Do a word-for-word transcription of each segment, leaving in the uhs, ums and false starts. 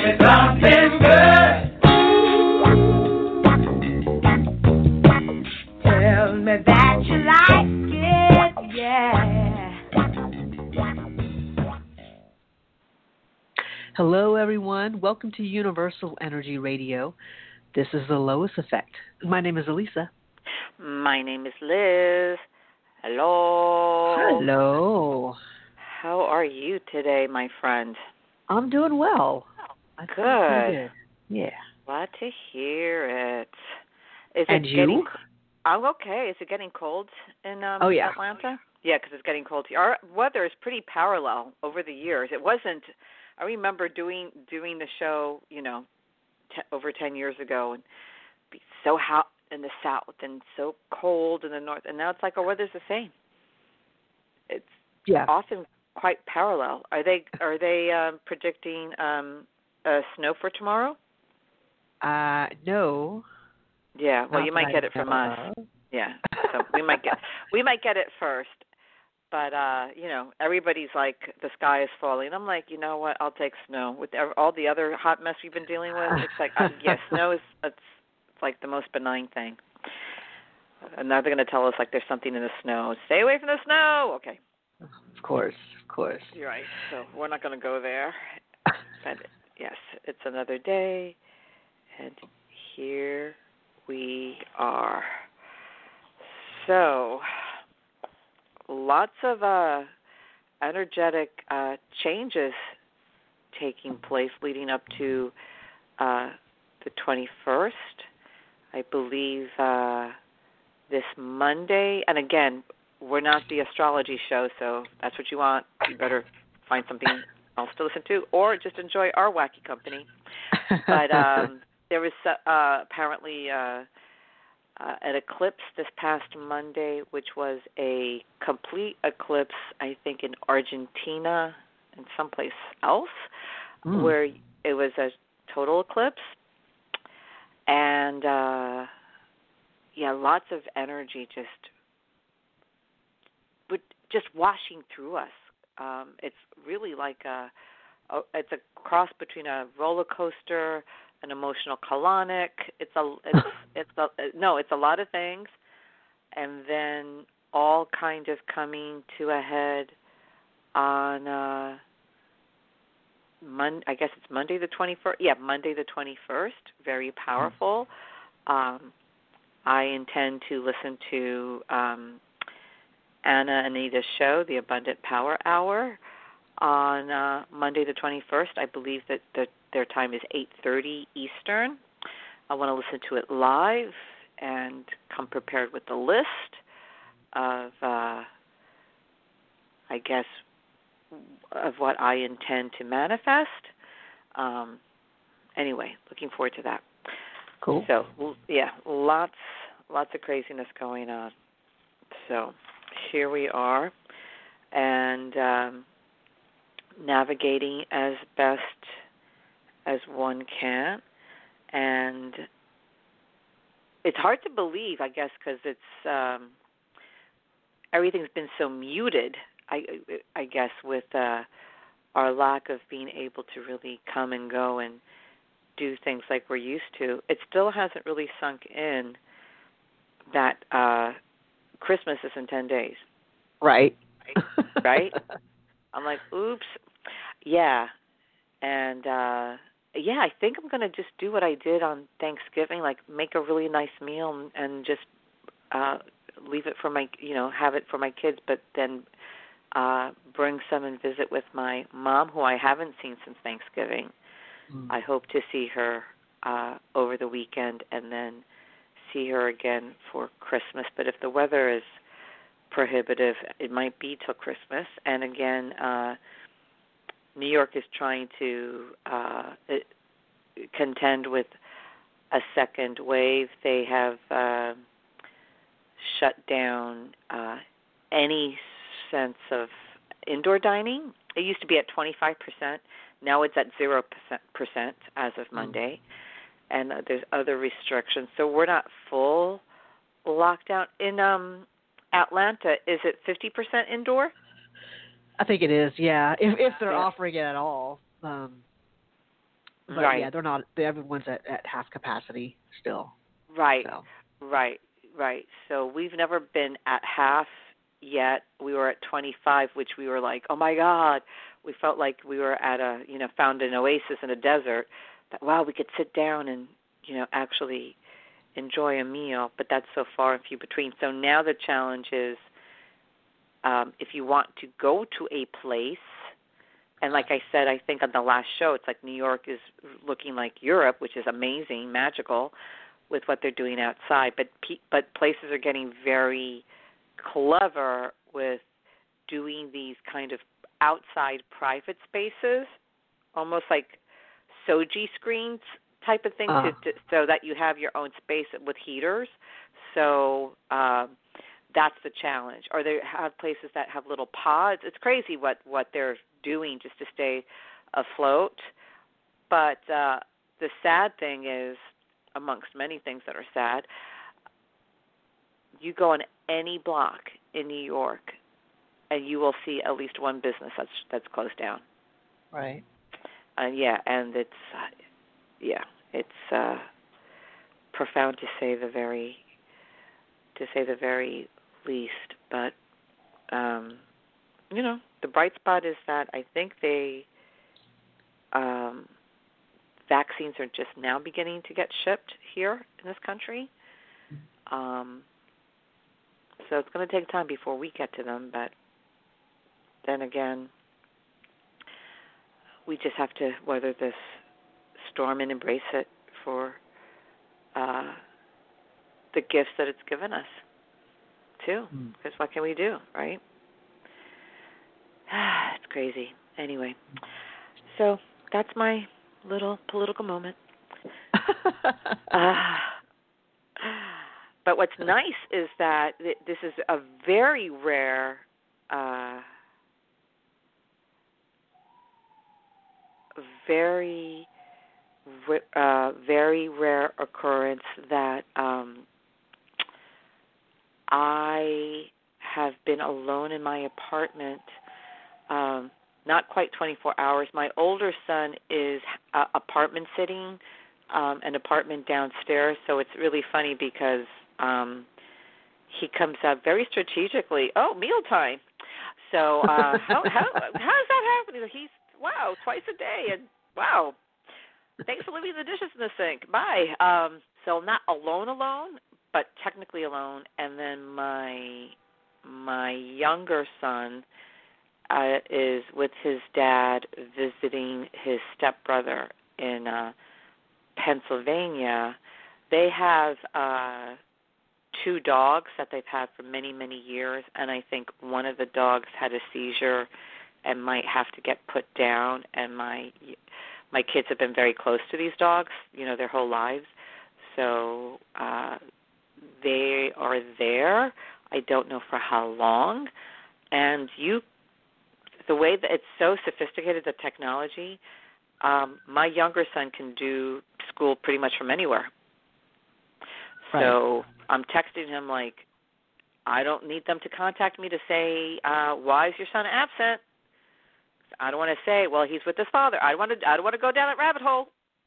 something good. Tell me that you like it, yeah. Hello, everyone. Welcome to Universal Energy Radio. This is the Lois Effect. My name is Elisa. My name is Liz. Hello. Hello. How are you today, my friend? I'm doing well. I Good. Pretty good. Yeah. Glad to hear it. Is and it you? Getting, I'm okay. Is it getting cold in um, oh, yeah. Atlanta? Yeah, because it's getting cold. Our weather is pretty parallel over the years. It wasn't. I remember doing doing the show, you know, t- over ten years ago, and be so hot in the south and so cold in the north, and now it's like our weather's the same. It's yeah. often quite parallel. Are they are they um, predicting um, uh, snow for tomorrow? Uh, no. Yeah. Well, Not you might get it from us. Of. Yeah. So we might get we might get it first. But, uh, you know, everybody's like, the sky is falling. I'm like, you know what, I'll take snow. With all the other hot mess we've been dealing with, it's like, uh, yeah, snow is it's, it's like the most benign thing. And now they're going to tell us, like, there's something in the snow. Stay away from the snow. Okay. Of course, of course. You're right. So we're not going to go there. But, yes, it's another day. And here we are. So... Lots of uh, energetic uh, changes taking place leading up to uh, the twenty-first. I believe uh, this Monday. And again, we're not the astrology show, so if that's what you want. You better find something else to listen to or just enjoy our wacky company. But um, there was uh, apparently... Uh, Uh, an eclipse this past Monday, which was a complete eclipse, I think, in Argentina and someplace else, mm. where it was a total eclipse. And, uh, yeah, lots of energy just just washing through us. Um, it's really like a, a, it's a cross between a roller coaster, an emotional colonic. It's a, it's, it's a, no, it's a lot of things, and then all kind of coming to a head on uh, Mon. I guess it's Monday the twenty-first. Yeah, Monday the twenty-first. Very powerful. Um, I intend to listen to um, Anna Anita's show, The Abundant Power Hour, on uh, Monday the twenty-first. I believe that the Their time is eight thirty Eastern. I want to listen to it live and come prepared with the list of, uh, I guess, of what I intend to manifest. Um, anyway, looking forward to that. Cool. So, yeah, lots, lots of craziness going on. So here we are, and um, navigating as best as one can, and it's hard to believe, I guess, because it's um, everything's been so muted. I, I guess with uh, our lack of being able to really come and go and do things like we're used to, it still hasn't really sunk in that uh, Christmas is in ten days. Right. Right. Right? I'm like, oops. Yeah, and. Uh, Yeah, I think I'm going to just do what I did on Thanksgiving, like make a really nice meal and, and just uh, leave it for my, you know, have it for my kids, but then uh, bring some and visit with my mom, who I haven't seen since Thanksgiving. Mm. I hope to see her uh, over the weekend and then see her again for Christmas. But if the weather is prohibitive, it might be till Christmas. And again, uh, New York is trying to uh, contend with a second wave. They have uh, shut down uh, any sense of indoor dining. It used to be at twenty-five percent. Now it's at zero percent as of Monday. And uh, there's other restrictions. So we're not full lockdown. In um, Atlanta, is it fifty percent indoor? I think it is, yeah. If if they're yeah. offering it at all, um, But right, yeah, they're not. They, everyone's at, at half capacity still. right, So. right, right. So we've never been at half yet. We were at twenty-five, which we were like, oh my God. We felt like we were at a, you know, found an oasis in a desert. That, wow, we could sit down and, you know, actually enjoy a meal, but that's so far and few between. So now the challenge is, um, if you want to go to a place, and like I said, I think on the last show, it's like New York is looking like Europe, which is amazing, magical, with what they're doing outside. But pe- but places are getting very clever with doing these kind of outside private spaces, almost like soji screens type of thing, uh. to, to, so that you have your own space with heaters. So um, that's the challenge. Or they have places that have little pods. It's crazy what, what they're doing just to stay afloat. But uh, the sad thing is, amongst many things that are sad, you go on any block in New York and you will see at least one business that's that's closed down. Right. And uh, yeah, and it's uh, yeah, it's uh, profound to say the very to say the very least. But um, you know, the bright spot is that I think they um, vaccines are just now beginning to get shipped here in this country. Um, so it's going to take time before we get to them, but then again, we just have to weather this storm and embrace it for uh, the gifts that it's given us, too. Mm. Because what can we do, right? It's crazy. Anyway, so that's my little political moment. uh, but what's nice is that this is a very rare uh, very uh, very rare occurrence that um, I have been alone in my apartment, um, not quite twenty-four hours. My older son is uh, apartment sitting um, an apartment downstairs, so it's really funny because um, he comes up very strategically, oh, mealtime. So uh, how, how, how is that happening? He's, wow, twice a day, and wow, thanks for leaving the dishes in the sink. Bye. Um, so not alone alone, but technically alone. And then my my younger son uh, is with his dad visiting his stepbrother in uh, Pennsylvania. They have uh, two dogs that they've had for many, many years, and I think one of the dogs had a seizure and might have to get put down, and my my kids have been very close to these dogs, you know, their whole lives. So uh, they are there. I don't know for how long. And you, the way that it's so sophisticated, the technology, um, my younger son can do school pretty much from anywhere. Right. So I'm texting him like, I don't need them to contact me to say, uh, why is your son absent? I don't want to say, well, he's with his father. I don't want to. I don't want to go down that rabbit hole.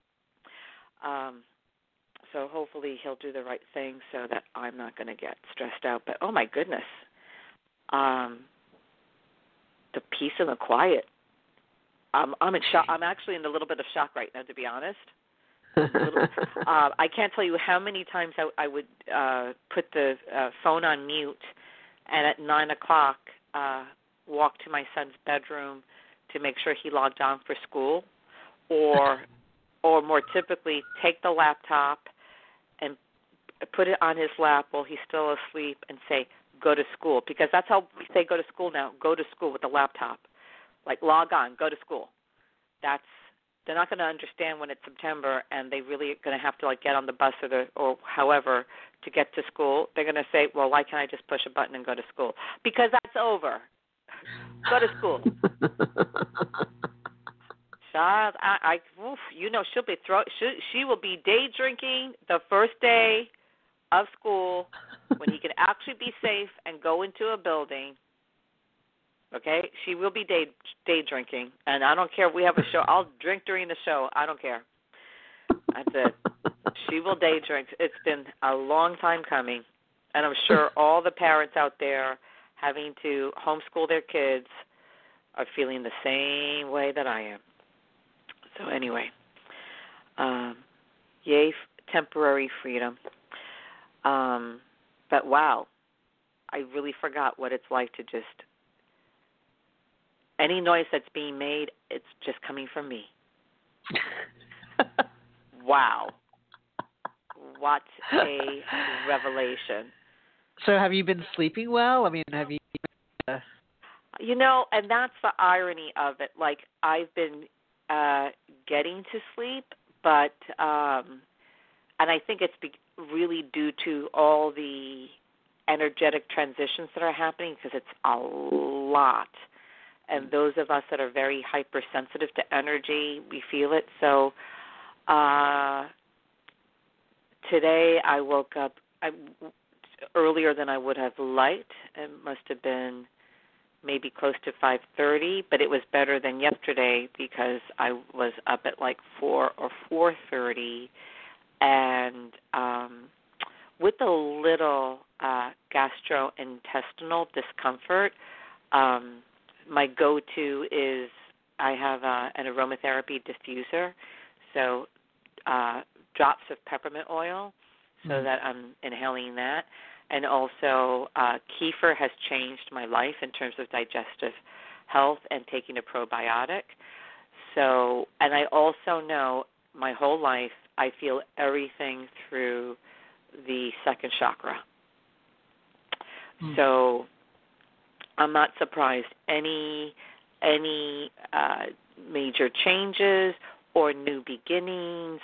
Um, so hopefully he'll do the right thing so that I'm not going to get stressed out. But oh my goodness, um, the peace and the quiet. Um, I'm in shock. I'm actually in a little bit of shock right now, to be honest. little, uh, I can't tell you how many times I, I would uh, put the uh, phone on mute, and at nine o'clock uh, walk to my son's bedroom to make sure he logged on for school, or or more typically take the laptop and put it on his lap while he's still asleep and say, go to school. Because that's how we say go to school now, go to school with the laptop. Like log on, go to school. That's They're not going to understand when it's September and they really are going to have to like get on the bus or the or however to get to school. They're going to say, well, why can't I just push a button and go to school? Because that's over. Go to school. Child, I, I oof, you know, she'll be throw. She, she will be day drinking the first day of school when he can actually be safe and go into a building. Okay, she will be day day drinking, and I don't care if we have a show. I'll drink during the show. I don't care. That's it. She will day drink. It's been a long time coming, and I'm sure all the parents out there having to homeschool their kids are feeling the same way that I am. So anyway, um, yay, f- temporary freedom. Um, but wow, I really forgot what it's like to just, any noise that's being made, it's just coming from me. Wow. What a revelation. So have you been sleeping well? I mean, have you... Uh... You know, and that's the irony of it. Like, I've been uh, getting to sleep, but, um, and I think it's be- really due to all the energetic transitions that are happening, because it's a lot. And those of us that are very hypersensitive to energy, we feel it. So uh, today I woke up I, earlier than I would have liked. It must have been maybe close to five thirty, but it was better than yesterday because I was up at like four or four thirty, and um, with a little uh, gastrointestinal discomfort. Um, my go-to is I have uh, an aromatherapy diffuser, so uh, drops of peppermint oil, so mm. that I'm inhaling that. And also, uh, kefir has changed my life in terms of digestive health and taking a probiotic. So, and I also know my whole life I feel everything through the second chakra. Mm. So I'm not surprised any any uh, major changes or new beginnings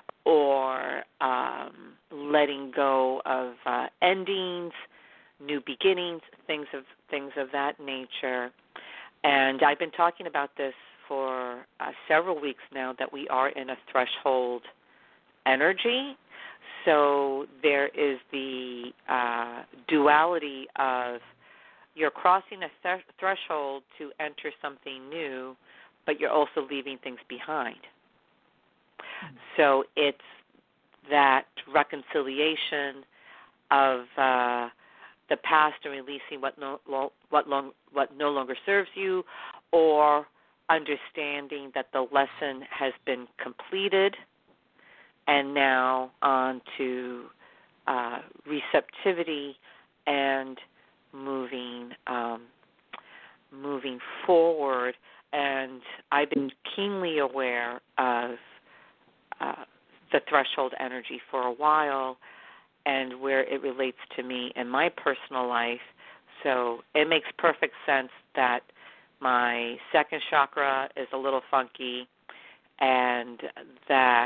or um, letting go of uh, endings, new beginnings, things of things of that nature. And I've been talking about this for uh, several weeks now, that we are in a threshold energy. So there is the uh, duality of you're crossing a th- threshold to enter something new, but you're also leaving things behind. Mm-hmm. So it's that reconciliation of uh, the past and releasing what no lo- what long what no longer serves you, or understanding that the lesson has been completed, and now on to uh, receptivity and moving um, moving forward. And I've been keenly aware of uh, the threshold energy for a while and where it relates to me in my personal life. So it makes perfect sense that my second chakra is a little funky and that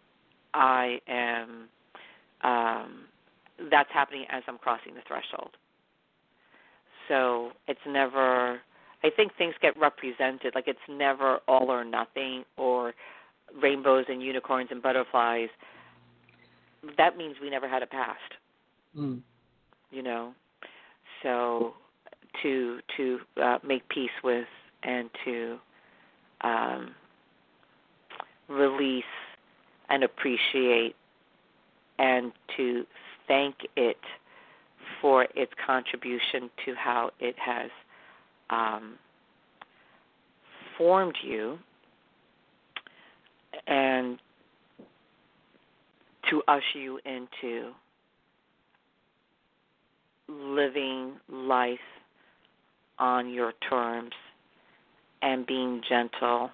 I am, um, that's happening as I'm crossing the threshold. So it's never, I think things get represented, like it's never all or nothing or rainbows and unicorns and butterflies. That means we never had a past, mm. you know. So to to uh, make peace with and to um, release and appreciate and to thank it for its contribution to how it has um, formed you, and to usher you into living life on your terms and being gentle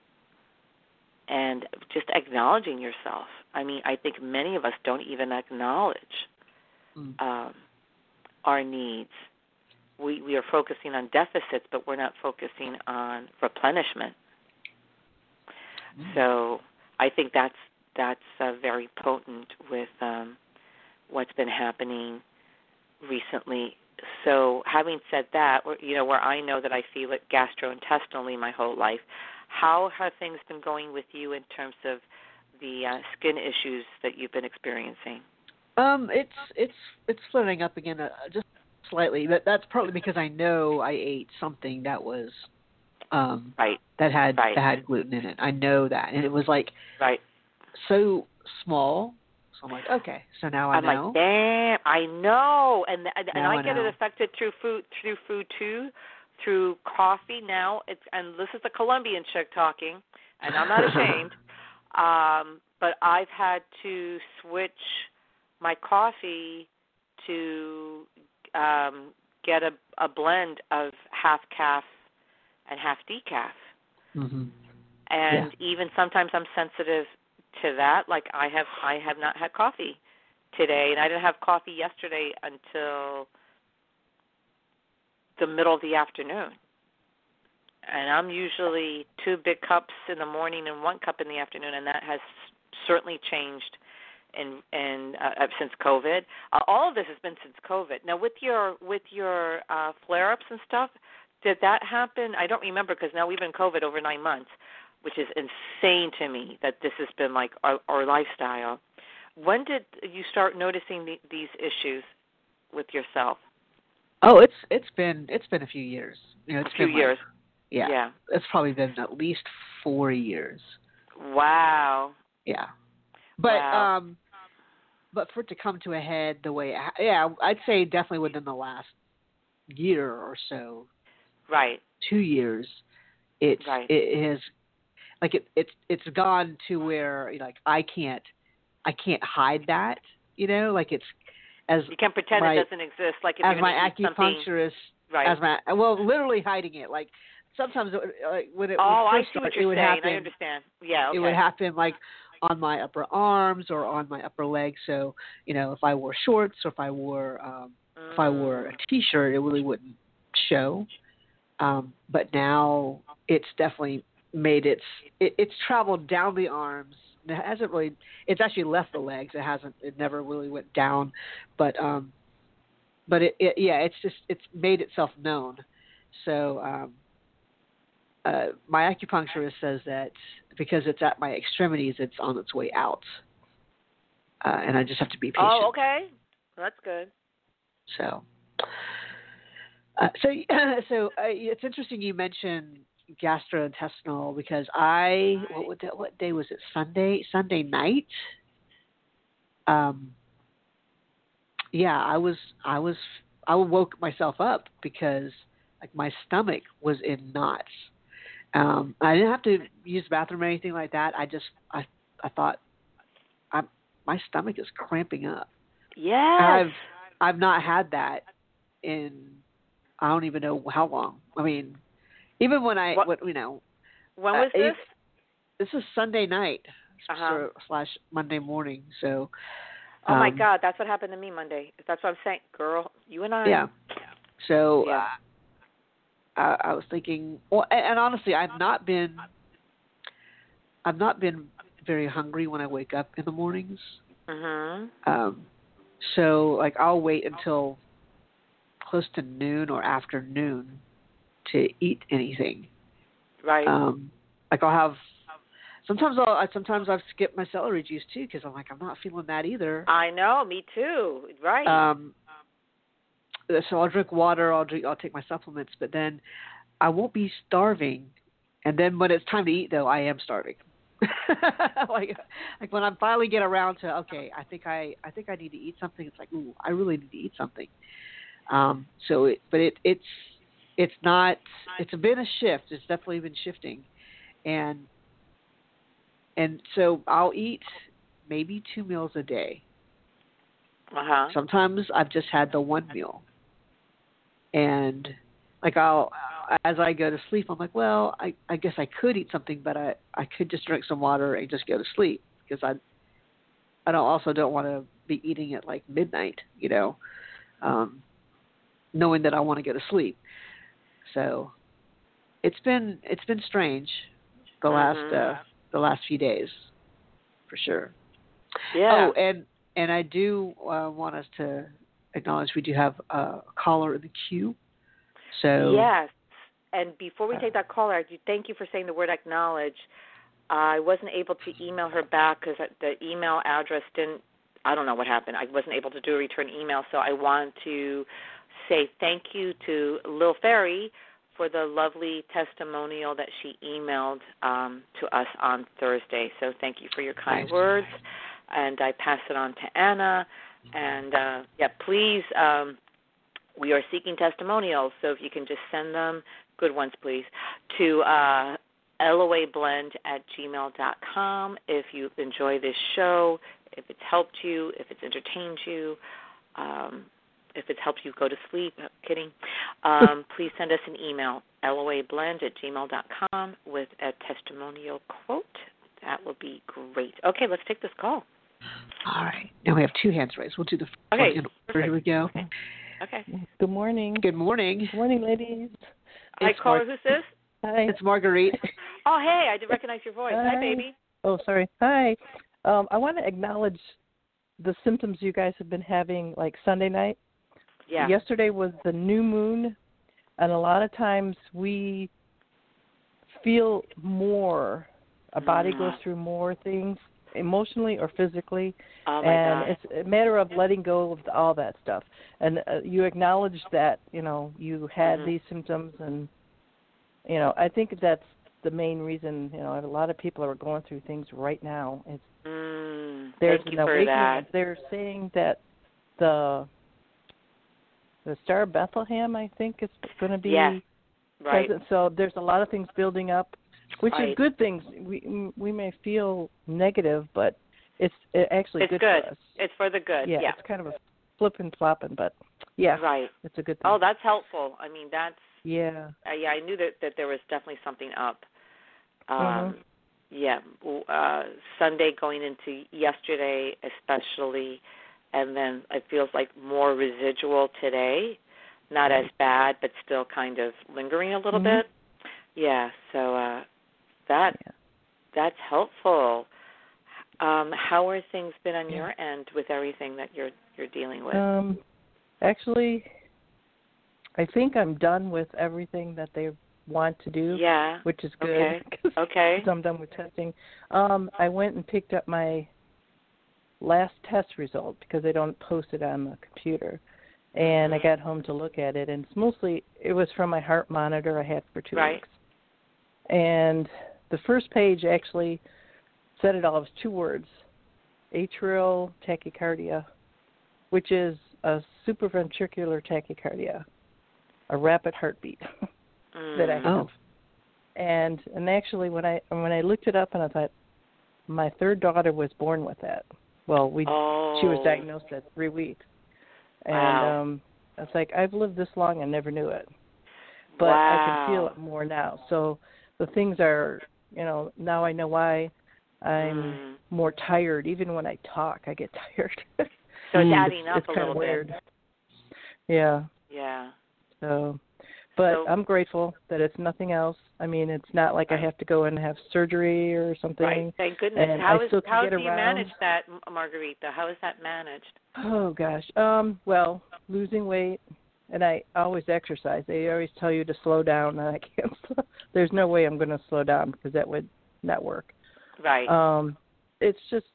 and just acknowledging yourself. I mean, I think many of us don't even acknowledge mm. um, our needs. We we are focusing on deficits, but we're not focusing on replenishment. Mm. So I think that's that's uh, very potent with um, what's been happening recently. So having said that, you know, where I know that I feel it gastrointestinally my whole life, how have things been going with you in terms of the uh, skin issues that you've been experiencing? Um, it's it's it's flaring up again, uh, just slightly. But that's partly because I know I ate something that was um, right that had right. that had gluten in it. I know that, and it was like right. so small. So I'm like, okay, so now I I'm know. like, damn, I know, and and, and Now I I get know. it affected through food, through food too, through coffee. Now it's, and this is the Colombian chick talking, and I'm not ashamed. um, but I've had to switch my coffee to um, get a, a blend of half calf and half decaf. Mm-hmm. And Yeah. even sometimes I'm sensitive to that. Like I have, I have not had coffee today, and I didn't have coffee yesterday until the middle of the afternoon. And I'm usually two big cups in the morning and one cup in the afternoon, and that has certainly changed in in uh, since COVID. Uh, all of this has been since COVID. Now, with your with your uh, flare-ups and stuff, did that happen? I don't remember because now we've been COVID over nine months, which is insane to me that this has been like our, our lifestyle. When did you start noticing the, these issues with yourself? Oh, it's it's been it's been a few years. You know, it's a few been years. Like, yeah, yeah. It's probably been at least four years. Wow. Yeah. But wow. um, but for it to come to a head the way, yeah, I'd say definitely within the last year or so. Right. Two years. It's right. it has like it it's it's gone to where you know, like I can't I can't hide that. You know, like it's. As you can pretend my, it doesn't exist, like if as you're my something... acupuncturist, right? As my well, literally hiding it. Like sometimes like when it oh, would I first see start, what you're it would saying. happen. I understand. Yeah, okay. It would happen like on my upper arms or on my upper legs. So you know, if I wore shorts or if I wore um, mm. if I wore a t-shirt, it really wouldn't show. Um, but now it's definitely made its it, it's traveled down the arms. It hasn't really. It's actually left the legs. It hasn't. It never really went down, but. Um, But it, it, yeah, it's just it's made itself known. So um, uh, my acupuncturist says that because it's at my extremities, it's on its way out, uh, and I just have to be patient. Oh, okay, that's good. So, uh, so so uh, it's interesting you mentioned gastrointestinal because I what would that, what day was it? Sunday Sunday night. Um. Yeah, I was, I was, I woke myself up because like my stomach was in knots. Um, I didn't have to use the bathroom or anything like that. I just, I, I thought, I'm, my stomach is cramping up. Yes. I've, I've not had that in, I don't even know how long. I mean, even when I, what, what you know. When was uh, this? This is Sunday night uh-huh. slash Monday morning. So. Oh my um, God, that's what happened to me Monday. That's what I'm saying, girl. You and I. Yeah. So yeah. Uh, I, I was thinking, well, and, and honestly, I've not been, I've not been very hungry when I wake up in the mornings. Mhm. Um, so like I'll wait until close to noon or afternoon to eat anything. Right. Um, like I'll have. Sometimes I'll I, sometimes I've skipped my celery juice too because I'm like I'm not feeling that either. I know, me too. Right. Um, so I'll drink water. I'll drink. I'll take my supplements, but then I won't be starving. And then when it's time to eat, though, I am starving. like like when I finally get around to okay, I think I I think I need to eat something. It's like ooh, I really need to eat something. Um, so it but it it's it's not. It's been a shift. It's definitely been shifting, and. And so I'll eat maybe two meals a day. Uh-huh. Sometimes I've just had the one meal. And like I'll, as I go to sleep, I'm like, well, I, I guess I could eat something, but I, I could just drink some water and just go to sleep because I, I don't also don't want to be eating at like midnight, you know, um, knowing that I want to go to sleep. So it's been, it's been strange the last, mm-hmm. uh, the last few days, for sure. Yeah. Oh, and and I do uh, want us to acknowledge we do have a caller in the queue. So yes, and before we take that caller, I do thank you for saying the word acknowledge. I wasn't able to email her back because the email address didn't. I don't know what happened. I wasn't able to do a return email, so I want to say thank you to Lil Fairy for the lovely testimonial that she emailed um, to us on Thursday. So thank you for your kind nice. words. and I pass it on to Anna. And, uh, yeah, please, um, we are seeking testimonials, so if you can just send them, good ones, please, to uh, loablend at gmail dot com if you enjoy this show, if it's helped you, if it's entertained you, um, if it's helped you go to sleep. I'm kidding. Um, please send us an email, loablend at gmail dot com, with a testimonial quote. That would be great. Okay, let's take this call. All right. Now we have two hands raised. We'll do the first Okay, one in order. Here we go. Okay. okay. Good morning. Good morning. Good morning, ladies. Hi, It's caller. Mar- Who's this? Hi. It's Marguerite. Oh, hey, I did recognize your voice. Hi, Hi. baby. Oh, sorry. Hi. Um, I want to acknowledge the symptoms you guys have been having, like Sunday night. Yeah. Yesterday was the new moon, and a lot of times we feel more. Our body Mm. goes through more things, emotionally or physically, Oh, my and God. it's a matter of letting go of all that stuff. And uh, you acknowledged that, you know, you had Mhm. these symptoms, and, you know, I think that's the main reason. You know, a lot of people are going through things right now. It's Mm, there's thank an you for awakening. that. They're saying that the the Star of Bethlehem, I think, is going to be Yes, right. present. So there's a lot of things building up, which Right. is good things. We we may feel negative, but it's actually It's good, good. for us. It's for the good. Yeah, Yeah. it's kind of a flipping flopping, but yeah, Right. it's a good thing. Oh, that's helpful. I mean, that's Yeah. uh, yeah. I knew that, that there was definitely something up. Um, Mhm. Yeah. Uh, Sunday going into yesterday, especially, and then it feels like more residual today. Not as bad, but still kind of lingering a little Mhm. bit. Yeah. So uh, that Yeah. that's helpful. Um, how are things been on Yeah. your end with everything that you're you're dealing with? Um, actually, I think I'm done with everything that they want to do, Yeah. which is good. Okay. 'cause Okay. I'm done with testing. Um, I went and picked up my last test result because they don't post it on the computer. And I got home to look at it, and it's mostly, it was from my heart monitor I had for two Right. weeks. And the first page actually said it all. It was two words, atrial tachycardia, which is a supraventricular tachycardia, a rapid heartbeat that I Mm. have. Oh. And and actually, when I when I looked it up, and I thought, my third daughter was born with that. Well, we Oh. she was diagnosed at three weeks, and Wow. um, I was like, I've lived this long and never knew it, but wow. I can feel it more now. So the things are, you know, now I know why I'm Mm. more tired. Even when I talk, I get tired. So it's Mm. adding up it's a kind little of weird. bit. Yeah. Yeah. So, but So- I'm grateful that it's nothing else. I mean, it's not like I have to go and have surgery or something. Right. Thank goodness. And how I is still can how get do you around. manage that, M- Margarita? How is that managed? Oh gosh. Um. Well, losing weight, and I always exercise. They always tell you to slow down, and I can't. Slow. There's no way I'm going to slow down because that would not work. Right. Um. It's just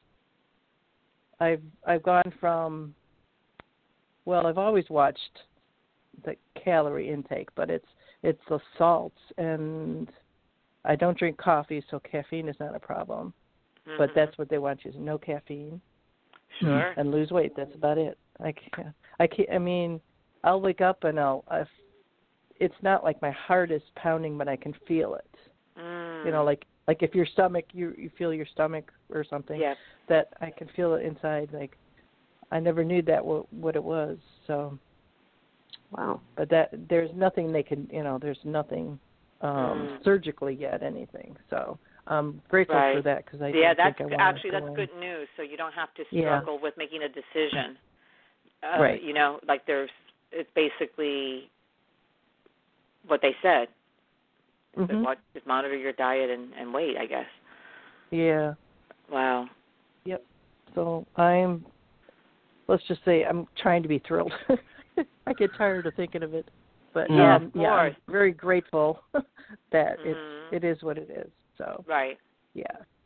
I've I've gone from. Well, I've always watched the calorie intake, but it's it's the salts, and I don't drink coffee, so caffeine is not a problem. Mhm. But that's what they want you to no caffeine. sure. And lose weight. That's about it. I can't. I can't. I mean, I'll wake up and I'll. I've, it's not like my heart is pounding, but I can feel it. Mm. You know, like like if your stomach, you you feel your stomach or something. Yeah. That I can feel it inside. Like I never knew that what what it was. So, Wow. but that there's nothing they can. You know, there's nothing um, Mm. surgically yet. Anything. So. I'm grateful Right. for that because I Yeah, don't that's think I want actually to that's go good news. So you don't have to Yeah. struggle with making a decision. Uh, Right. You know, like there's, it's basically what they said. in. That Mhm. what, just monitor your diet and, and weight, I guess. Yeah. Wow. Yep. So I'm, let's just say I'm trying to be thrilled. I get tired of thinking of it. But Yeah, um, of yeah, I'm course. very grateful that Mhm. it's it is what it is. So Right. yeah.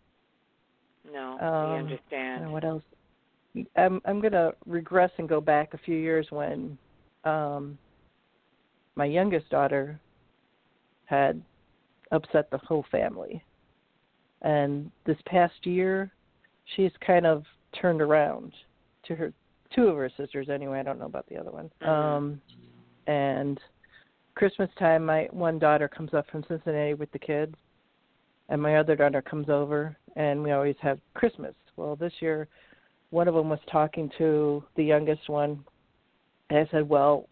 No, Um, we And understand. what else? I'm I'm gonna regress and go back a few years when um, my youngest daughter had upset the whole family, and this past year she's kind of turned around to her two of her sisters anyway. I don't know about the other one. Mm-hmm. Um, and Christmas time, my one daughter comes up from Cincinnati with the kids, and my other daughter comes over, and we always have Christmas. Well, this year, one of them was talking to the youngest one, and I said, well,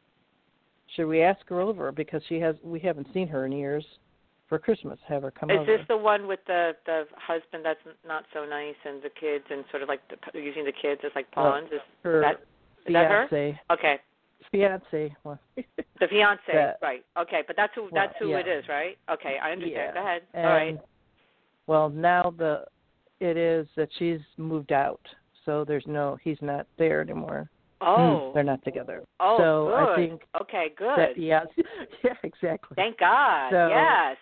should we ask her over, because she has we haven't seen her in years, for Christmas, have her come Is over. this the one with the the husband that's not so nice and the kids and sort of like the, using the kids as like pawns? Is her that is that her? fiance. Okay. Fiance. Well, The fiance, that, right? Okay, but that's who that's who well, it yeah. is, right? Okay, I understand. Yeah. Go ahead. And, All right. well, now the it is that she's moved out, so there's no he's not there anymore. Oh. They're not together. Oh, so good. I think okay, good. that, yes, yeah, exactly. Thank God. So, yes.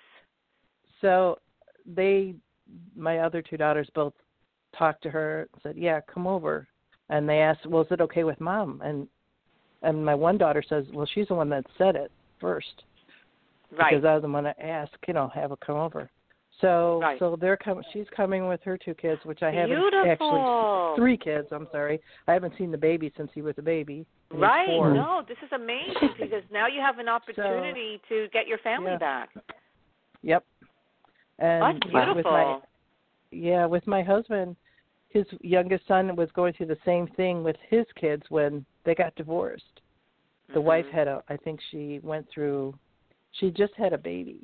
So they, my other two daughters, both talked to her and said, "Yeah, come over." And they asked, "Well, is it okay with Mom?" And and my one daughter says, "Well, she's the one that said it first, Right. because I was the one that asked, you know, have her come over." So Right. so they're com- she's coming with her two kids, which I haven't Beautiful. actually three kids. I'm sorry, I haven't seen the baby since he was a baby. and he's Right. four. No, this is amazing because now you have an opportunity so, to get your family yeah. back. Yep. And That's beautiful. with my yeah, with my husband, his youngest son was going through the same thing with his kids when they got divorced. The mm-hmm. wife had a, I think she went through, she just had a baby,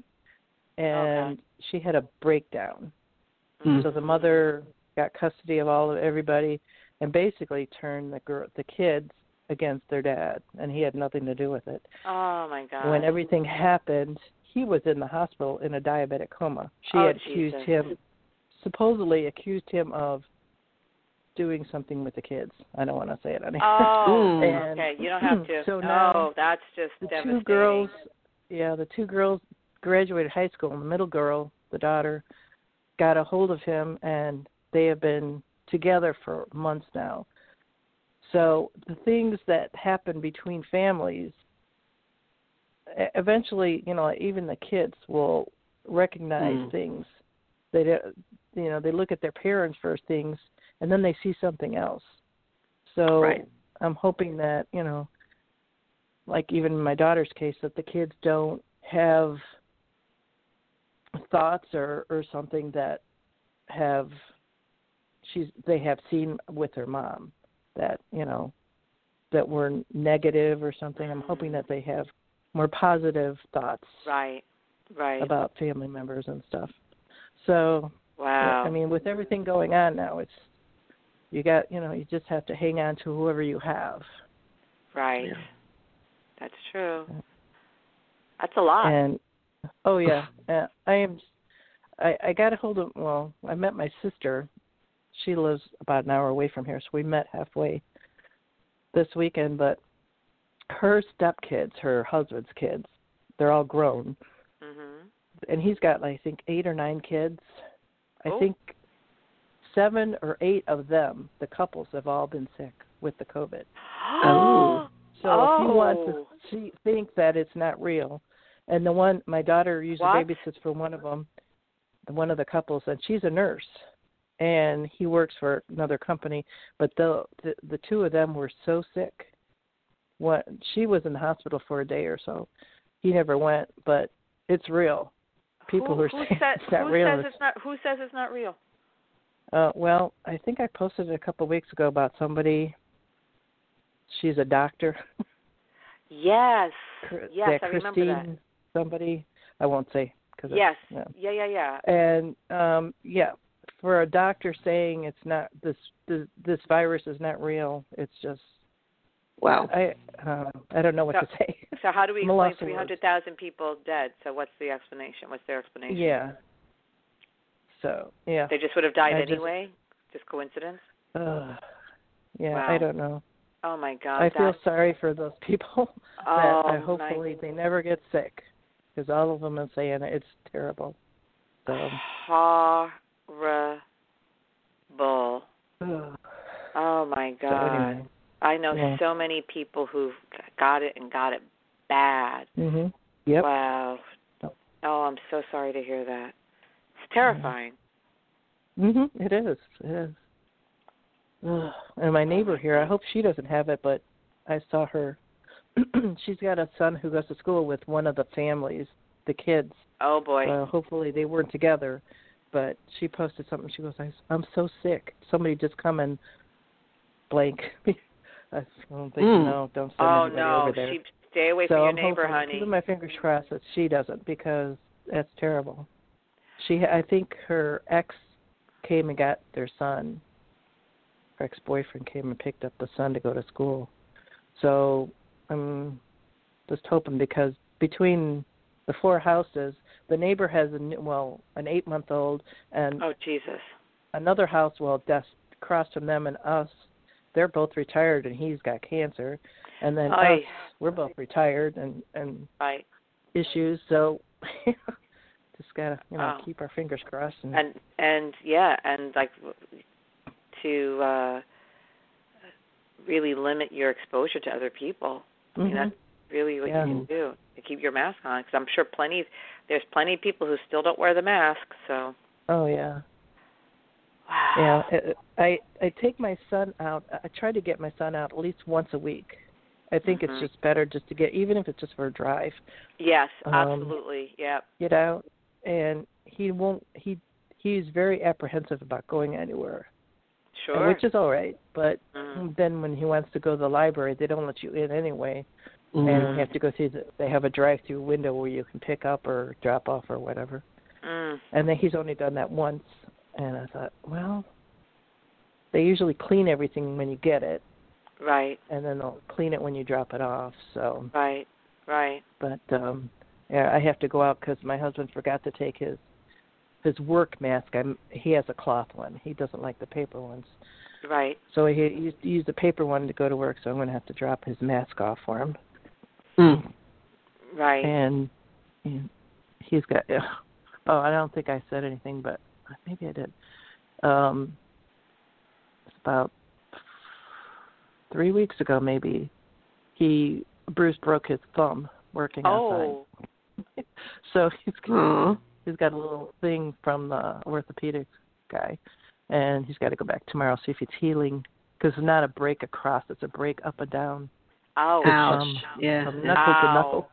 and okay. she had a breakdown. Mm-hmm. So the mother got custody of all of everybody, and basically turned the girl, the kids against their dad, and he had nothing to do with it. Oh my God. When everything happened, he was in the hospital in a diabetic coma. She oh, had accused Jesus. him, supposedly accused him of doing something with the kids. I don't want to say it anymore. Oh, and okay. You don't have to. So now oh, that's just the devastating. two girls, yeah, the two girls graduated high school, and the middle girl, the daughter, got a hold of him, and they have been together for months now. So the things that happen between families, eventually, you know, even the kids will recognize mm. things. They, you know, they look at their parents for things, and then they see something else. So right. I'm hoping that, you know, like even in my daughter's case, that the kids don't have thoughts or, or something that have she's they have seen with her mom that, you know, that were negative or something. I'm hoping that they have more positive thoughts right, right. about family members and stuff. So, wow. I mean, with everything going on now, it's you got, you know, you just have to hang on to whoever you have. Right. Yeah. That's true. That's a lot. And oh yeah, uh, I am. I, I got a hold of. Well, I met my sister. She lives about an hour away from here, so we met halfway this weekend. But her stepkids, her husband's kids, they're all grown, mm-hmm. and he's got, I think, eight or nine kids. I oh. think seven or eight of them, the couples, have all been sick with the COVID. Oh. So oh. if you want to see, think that it's not real, and the one, my daughter usually what? babysits for one of them, one of the couples, and she's a nurse, and he works for another company, but the the, the two of them were so sick. What she was in the hospital for a day or so. He never went, but it's real. People who, who are who saying said, it's not who real. Says it's not, who says it's not real? Uh, well, I think I posted it a couple of weeks ago about somebody. She's a doctor. Yes. Yes, that I Christine, remember that. Somebody, I won't say. Cause yes. Yeah. yeah, yeah, yeah. And um, yeah, for a doctor saying it's not this, this this virus is not real, it's just wow. I uh, I don't know what so, to say. So how do we explain Melissa three hundred thousand people dead? So what's the explanation? What's their explanation? Yeah. So yeah. They just would have died I anyway. Just, just coincidence. Uh, yeah, wow. I don't know. Oh my God. I feel that's... sorry for those people. Oh, that I hopefully my... they never get sick, because all of them are saying it's terrible. So. Horrible. Uh, oh my God. So anyway, I know yeah. so many people who got it and got it bad. Mhm. Yep. Wow. Yep. Oh, I'm so sorry to hear that. It's terrifying. Mhm. It is. It is. Ugh. And my neighbor here, I hope she doesn't have it, but I saw her. She's got a son who goes to school with one of the families, the kids. Oh boy. So hopefully they weren't together. But she posted something. She goes, I, I'm so sick. Somebody just come and blank. I don't think, Mm. no, don't send Oh anybody no, over there. she, stay away so from your I'm neighbor, hoping, honey. keeping my fingers crossed that she doesn't, because that's terrible. She, I think her ex came and got their son. Her ex-boyfriend came and picked up the son to go to school. So I'm just hoping, because between the four houses, the neighbor has a new, well an eight-month-old, and Oh Jesus. another house, well, just across from them and us, they're both retired, and he's got cancer, and then Aye. us, we're both retired and and Right. issues. So just gotta you know Oh. keep our fingers crossed. And, And and yeah, and like to uh really limit your exposure to other people. I mean, Mhm. that's really what Yeah. you can do to keep your mask on. Because I'm sure plenty, there's plenty of people who still don't wear the mask. So. oh yeah. Wow. Yeah, it- I I take my son out. I try to get my son out at least once a week. I think Mhm. it's just better just to get, even if it's just for a drive, Yes, Um, absolutely. Yeah. get out. And he won't. He he's very apprehensive about going anywhere, Sure. which is all right. But Mhm. then when he wants to go to the library, they don't let you in anyway, Mm. and we have to go through. The, they have a drive-through window where you can pick up or drop off or whatever. Mm. And then he's only done that once. And I thought, well, they usually clean everything when you get it, Right. and then they'll clean it when you drop it off. So, Right. Right. but um, yeah, I have to go out because my husband forgot to take his his work mask. I'm, he has a cloth one. He doesn't like the paper ones. Right. So he used to use the paper one to go to work. So I'm going to have to drop his mask off for him. Mm. Right. And, and he's got. Oh, I don't think I said anything, but maybe I did. Um, it's about three weeks ago, maybe, he Bruce broke his thumb working Oh. outside. So he's got, Aw. he's got a little thing from the orthopedic guy, and he's got to go back tomorrow, see if it's healing, because it's not a break across, it's a break up and down. Ouch. Ouch. From, Yeah. from yeah. knuckle to Ow. knuckle.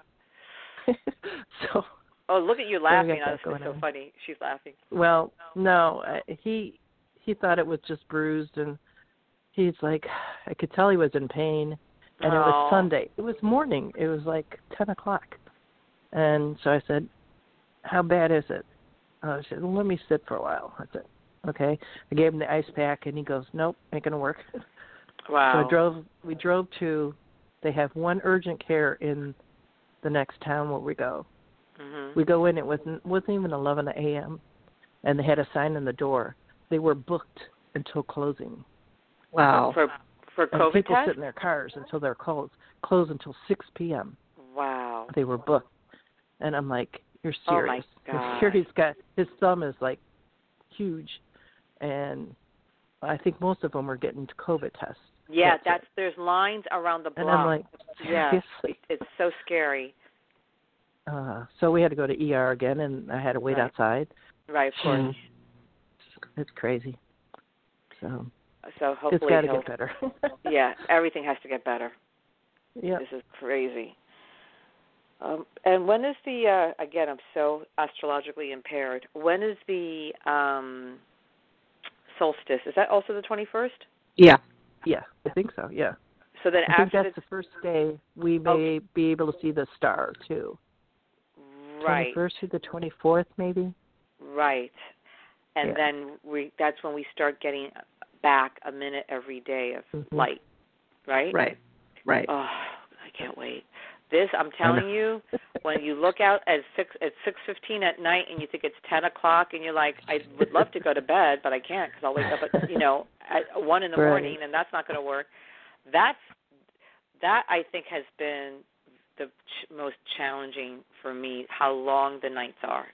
So, Oh, look at you we laughing. got that That's going so on. funny. She's laughing. well, no, uh, he he thought it was just bruised, and he's like, I could tell he was in pain, and it was Oh. Sunday. It was morning. It was like ten o'clock. And so I said, how bad is it? Uh, I said, well, let me sit for a while. I said, okay. I gave him the ice pack, and he goes, nope, ain't going to work. Wow. So I drove, we drove to, they have one urgent care in the next town where we go. Mhm. We go in, it wasn't, wasn't even eleven a.m., and they had a sign on the door. They were booked until closing. Wow. For for And COVID people test? sit in their cars until they're closed, closed until six p.m. Wow. They were booked. And I'm like, you're Oh, my serious. God. Here he's got, his thumb is like huge, and I think most of them are getting COVID tests. Yeah, That's that's it. there's lines around the block. And I'm like, yeah, seriously? it's so scary. Uh, so we had to go to E R again, and I had to wait Right. outside. Right, of course. Mm. It's crazy. So So it's hopefully got to he'll- get better. yeah, everything has to get better. Yeah. This is crazy. Um, and when is the uh, again? I'm so astrologically impaired. When is the um, solstice? Is that also the twenty-first? Yeah. Yeah, I think so. Yeah. So then I think after that's the first day we may be able to see the star too. the right, twenty-first through the twenty-fourth, maybe. right, and Yeah. then we that's when we start getting back a minute every day of Mhm. light, right? Right. Right. Oh, I can't wait. This, I'm telling you, when you look out at six at six fifteen at night and you think it's ten o'clock and you're like, I would love to go to bed, but I can't because I'll wake up at you know at one in the Right. morning and that's not going to work. That's that I think has been the ch- most challenging for me. How long the nights are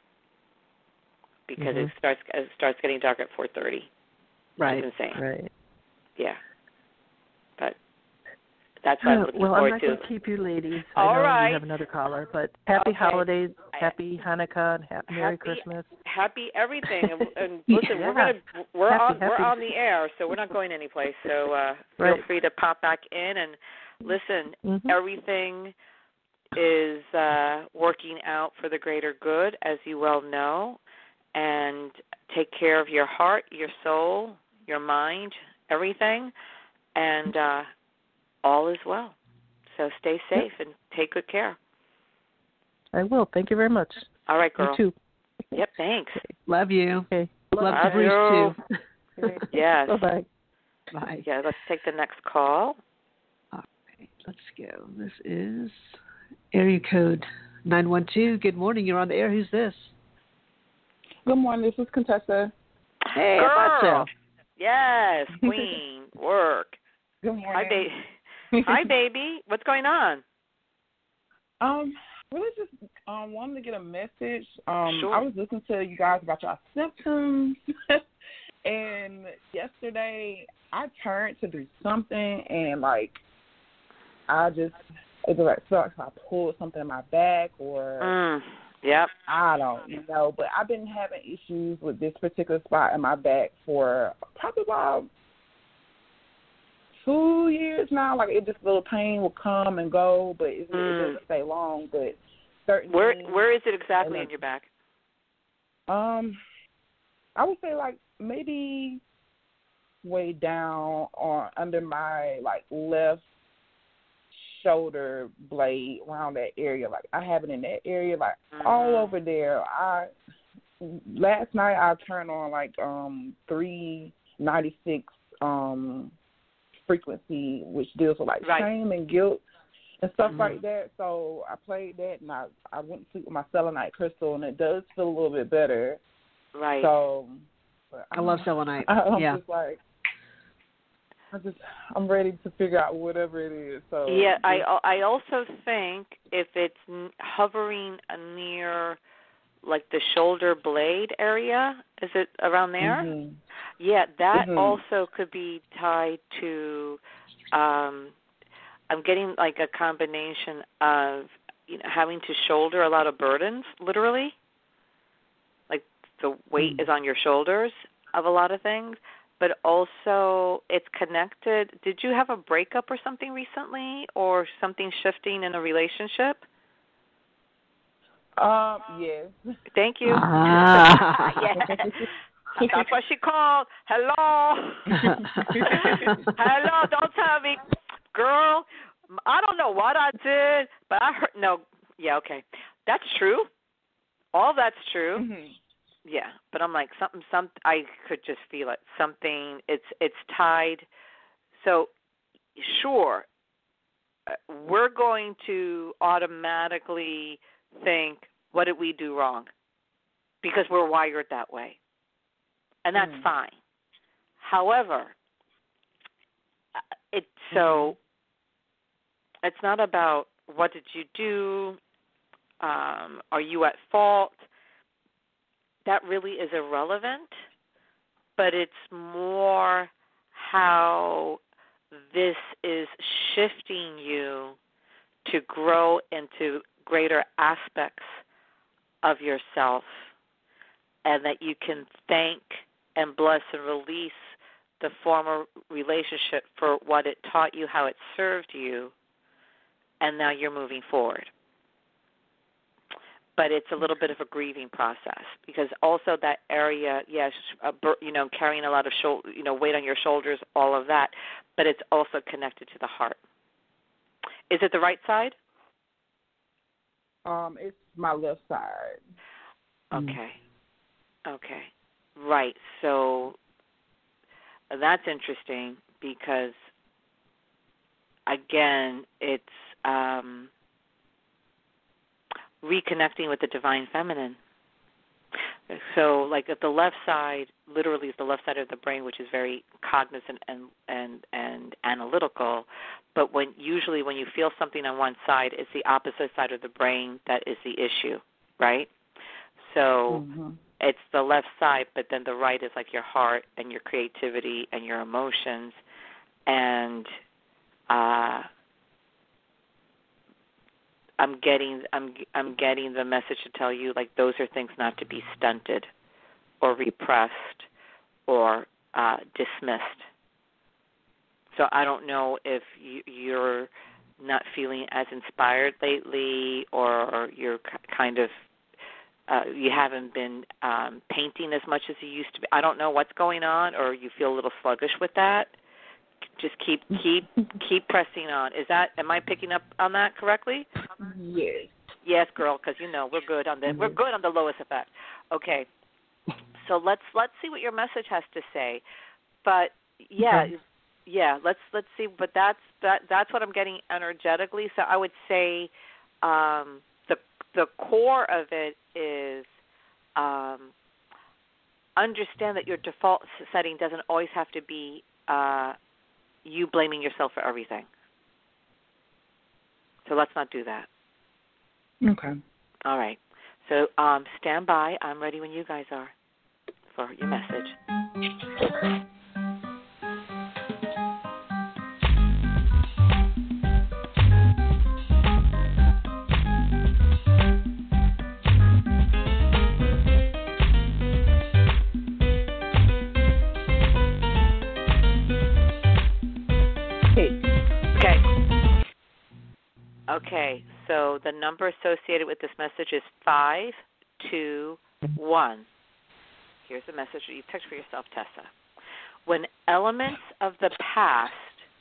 because Mhm. it starts it starts getting dark at four thirty. Right. It's insane. Right. Yeah. But That's what I'm looking well, I'm forward not to. going to keep you ladies. All I know right. you have another caller, but happy Okay. holidays, happy Hanukkah, and ha- Merry happy, Christmas. Happy everything. And, and listen, Yeah. we're gonna we're happy, on happy. we're on the air, so we're not going anyplace. So uh, feel right. free to pop back in and listen. Mm-hmm. Everything is uh, working out for the greater good, as you well know. And take care of your heart, your soul, your mind, everything, and uh, all is well. So stay safe yep. and take good care. I will. Thank you very much. All right, girl. You too. Yep, thanks. Love you. Okay. Love, Love to Bruce, you. too. Okay. Yes. Bye-bye. Bye. Yeah, let's take the next call. All right, let's go. This is area code nine one two. Good morning. You're on the air. Who's this? Good morning. This is Contessa. Hey, Girl. I thought so. Yes, queen. Work. Good morning. Hi, baby. Hi, baby. What's going on? Um, really just um wanted to get a message. Um, Sure. I was listening to you guys about your symptoms, and yesterday I turned to do something, and like I just it was like felt like I pulled something in my back, or Mm. Yep. I don't know. But I've been having issues with this particular spot in my back for probably about two years now. Like it just a little pain will come and go, but it, Mm. it doesn't stay long. But certain Where things, Where is it exactly then, in your back? Um, I would say like maybe way down or under my like left shoulder blade, around that area. Like I have it in that area, like Mm-hmm. all over there. I last night I turned on like um three ninety six um frequency, which deals with like Right. shame and guilt and stuff Mm-hmm. like that. So I played that, and I I went to sleep with my selenite crystal, and it does feel a little bit better. Right. So but I love selenite. I'm yeah. just like I just I'm ready to figure out whatever it is. So Yeah, just, I I also think if it's n- hovering near like the shoulder blade area, is it around there? Mhm. Yeah, that Mhm. also could be tied to. Um, I'm getting like a combination of you know having to shoulder a lot of burdens, literally. Like the weight Mm. is on your shoulders of a lot of things, but also it's connected. Did you have a breakup or something recently, or something shifting in a relationship? Um, yes. Thank you. Ah. Yeah. That's what she called. Hello. Hello, don't tell me. Girl, I don't know what I did, but I heard, no, yeah, okay. That's true. All that's true. Mhm. Yeah, but I'm like, something, some, I could just feel it. Something, it's, it's tied. So, sure, uh, we're going to automatically think, what did we do wrong? Because we're wired that way. And that's Mm. fine. However, uh, it so it's not about what did you do, um, are you at fault? That really is irrelevant, but it's more how this is shifting you to grow into greater aspects of yourself, and that you can thank and bless and release the former relationship for what it taught you, how it served you, and now you're moving forward. But it's a little bit of a grieving process, because also that area, yes, you know, carrying a lot of shoulder, you know, weight on your shoulders, all of that, but it's also connected to the heart. Is it the right side? Um, it's my left side. Okay. Okay. Right. So that's interesting because, again, it's um, reconnecting with the divine feminine. So, like, if the left side literally is the left side of the brain, which is very cognizant and and and analytical, but when usually when you feel something on one side, it's the opposite side of the brain that is the issue, right? So Mhm. it's the left side, but then the right is like your heart and your creativity and your emotions, and uh, I'm getting I'm I'm getting the message to tell you, like, those are things not to be stunted or repressed or uh, dismissed. So I don't know if you, you're not feeling as inspired lately, or you're kind of uh, you haven't been um, painting as much as you used to be. I don't know what's going on, or you feel a little sluggish with that. Just keep keep keep pressing on. Is that, am I picking up on that correctly? Yes. Yes, girl, because you know we're good on the we're good on the lowest effect. Okay, so let's let's see what your message has to say. But yeah, Okay. yeah, let's let's see. But that's that that's what I'm getting energetically. So I would say um, the the core of it is um, understand that your default setting doesn't always have to be uh, you blaming yourself for everything. So let's not do that. Okay. All right. So um, stand by. I'm ready when you guys are for your message. Okay. Okay. So the number associated with this message is five two one. Here's the message that you picked for yourself, Tessa. When elements of the past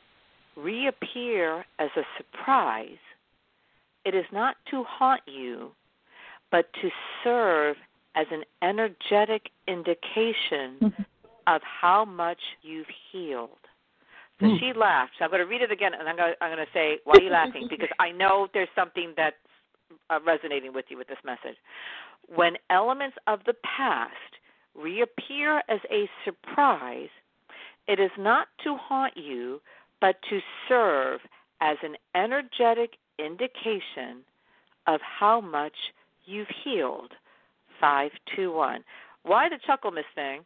reappear as a surprise, it is not to haunt you, but to serve as an energetic indication of how much you've healed. So Mm. she laughed. So I'm going to read it again, and I'm going to, I'm going to say, why are you laughing? Because I know there's something that's uh, resonating with you with this message. When elements of the past reappear as a surprise, it is not to haunt you, but to serve as an energetic indication of how much you've healed. five two one. Why the chuckle, Miss Thing?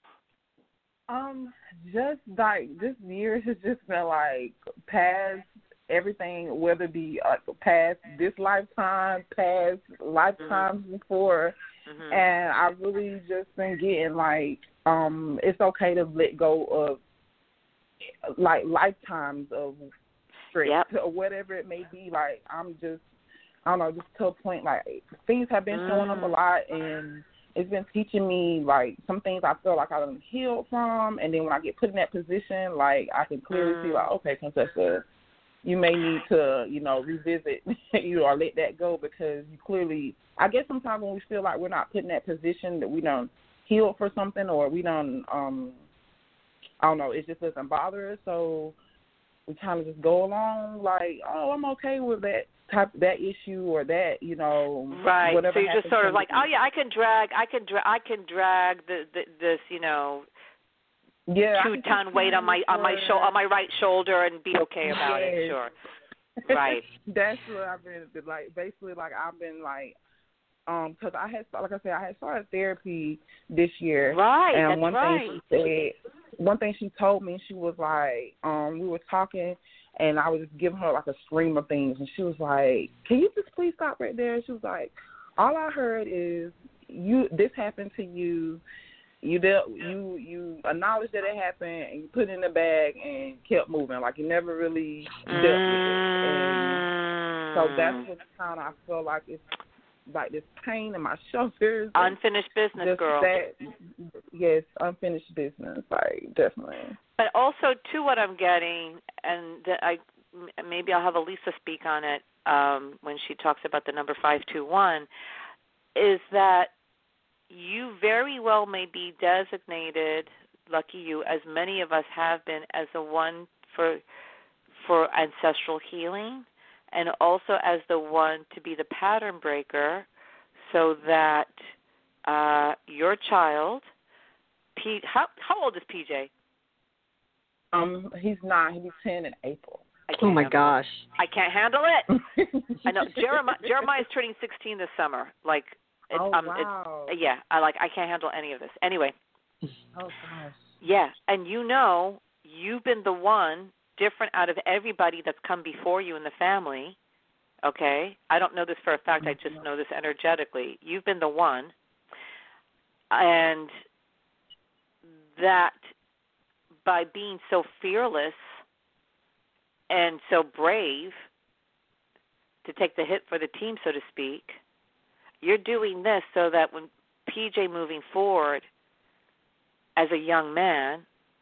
Um, just like this year has just been like past everything, whether it be uh, past this lifetime, past lifetimes mm-hmm. before, mm-hmm. and I've really just been getting like, um, it's okay to let go of like lifetimes of stress yep. or whatever it may be. Like I'm just, I don't know, just to a point like things have been mm. showing up a lot, and it's been teaching me, like, some things I feel like I've healed from, and then when I get put in that position, like, I can clearly mm. see, like, okay, Princessa, you may need to, you know, revisit, you know, or let that go, because you clearly, I guess sometimes when we feel like we're not put in that position that we don't heal for something, or we don't, um, I don't know, it just doesn't bother us, so we kind of just go along, like, oh, I'm okay with that type that issue or that, you know, right. whatever. So you're just sort of like, oh yeah, I can drag, I can drag, I can drag the, the this, you know, yeah, two ton weight on my on my sho- on my right shoulder and be okay about yes. it. Sure. Right. That's what I've been like. Basically, like I've been like, um, because I had, like I said, I had started therapy this year. Right. And that's one right. thing she said, one thing she told me, she was like, um, we were talking. And I was just giving her, like, a stream of things. And she was like, can you just please stop right there? And she was like, all I heard is you. This happened to you. You dealt, you you acknowledged that it happened, and you put it in the bag and kept moving. Like, you never really dealt with it. And so that's what kind of I feel like it's like this pain in my shoulders. Unfinished business, girl. That, yes, unfinished business, like, definitely. But also, too, what I'm getting, and I maybe I'll have Elisa speak on it um, when she talks about the number five two one, is that you very well may be designated, lucky you, as many of us have been, as the one for for ancestral healing, and also as the one to be the pattern breaker, so that uh, your child, P, how how old is P J? Um, he's not. He'll be ten in April. Oh my gosh! It. I can't handle it. I know Jeremiah. Jeremiah's turning sixteen this summer. Like, it, oh um, wow. It, yeah, I like. I can't handle any of this. Anyway. Oh gosh. Yeah, and you know, you've been the one different out of everybody that's come before you in the family okay? I don't know this for a fact. I just know this energetically. You've been the one, and that by being so fearless and so brave to take the hit for the team, so to speak, you're doing this so that when P J moving forward as a young man,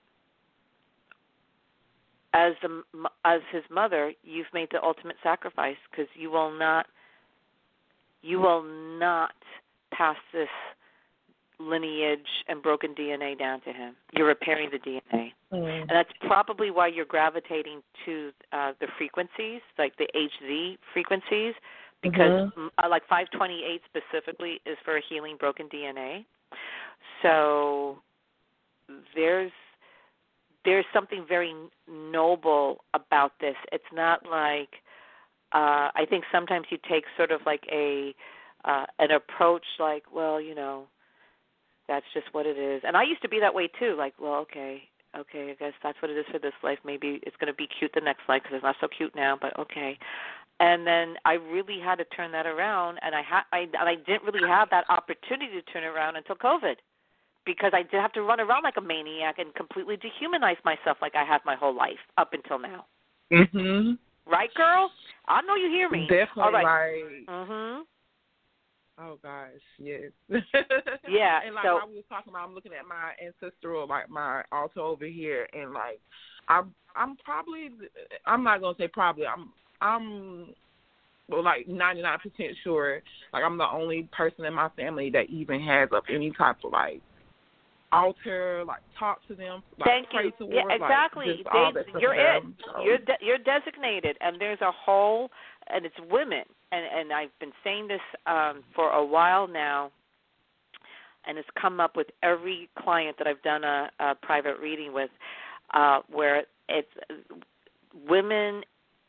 as the as his mother, you've made the ultimate sacrifice, because you will not you will not pass this lineage and broken D N A down to him. You're repairing the D N A, mm. and that's probably why you're gravitating to uh, the frequencies, like the H Z frequencies, because mm-hmm. uh, like five twenty-eight specifically is for healing broken D N A. So there's there's something very noble about this. It's not like uh, I think sometimes you take sort of like a uh, an approach like, well, you know, that's just what it is. And I used to be that way too, like, well, okay, okay, I guess that's what it is for this life. Maybe it's going to be cute the next life because it's not so cute now, but okay. And then I really had to turn that around, and I, ha- I, and I didn't really have that opportunity to turn it around until COVID, because I did have to run around like a maniac and completely dehumanize myself like I have my whole life up until now. Mm-hmm. Right, girl? I know you hear me. Definitely. All right. Like, mm-hmm. Oh gosh, yes. Yeah. And like so, I was talking about, I'm looking at my ancestral, like my altar over here, and like I'm, I'm probably, I'm not gonna say probably, I'm, I'm, well, like ninety-nine percent sure, like I'm the only person in my family that even has up any type of like altar, like talk to them, like thank pray you. towards, Yeah, exactly. Like, just all they, that stuff you're it. them, so. You're de- you're designated, and there's a whole, and it's women, and and I've been saying this um, for a while now, and it's come up with every client that I've done a, a private reading with, uh, where it's women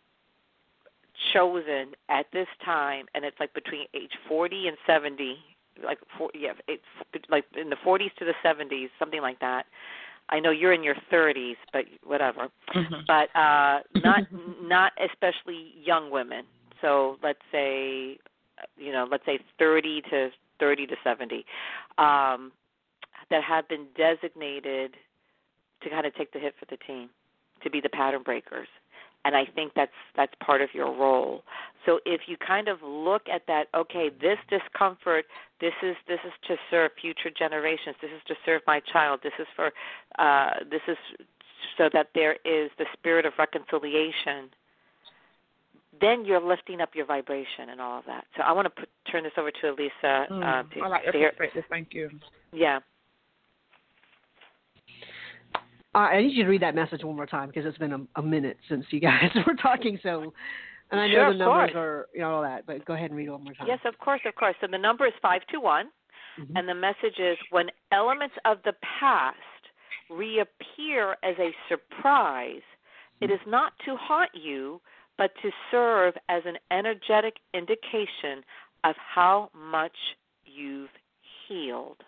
chosen at this time, and it's like between age forty and seventy. Like for, yeah, it's like in the forties to the seventies, something like that. I know you're in your thirties, but whatever. Mm-hmm. But uh, not not especially young women. So let's say, you know, let's say thirty to thirty to seventy, um, that have been designated to kind of take the hit for the team, to be the pattern breakers. And I think that's that's part of your role. So if you kind of look at that, okay, this discomfort, this is this is to serve future generations. This is to serve my child. This is for uh, this is so that there is the spirit of reconciliation. Then you're lifting up your vibration and all of that. So I want to put, turn this over to Elisa. Mm, uh, to, I like your to hear. perspective. Thank you. Yeah. I need you to read that message one more time, because it's been a, a minute since you guys were talking. So, and I know sure, the numbers course. are, you know, all that, but go ahead and read it one more time. Yes, of course, of course. So the number is five two one, mm-hmm. and the message is, when elements of the past reappear as a surprise, it is not to haunt you, but to serve as an energetic indication of how much you've healed.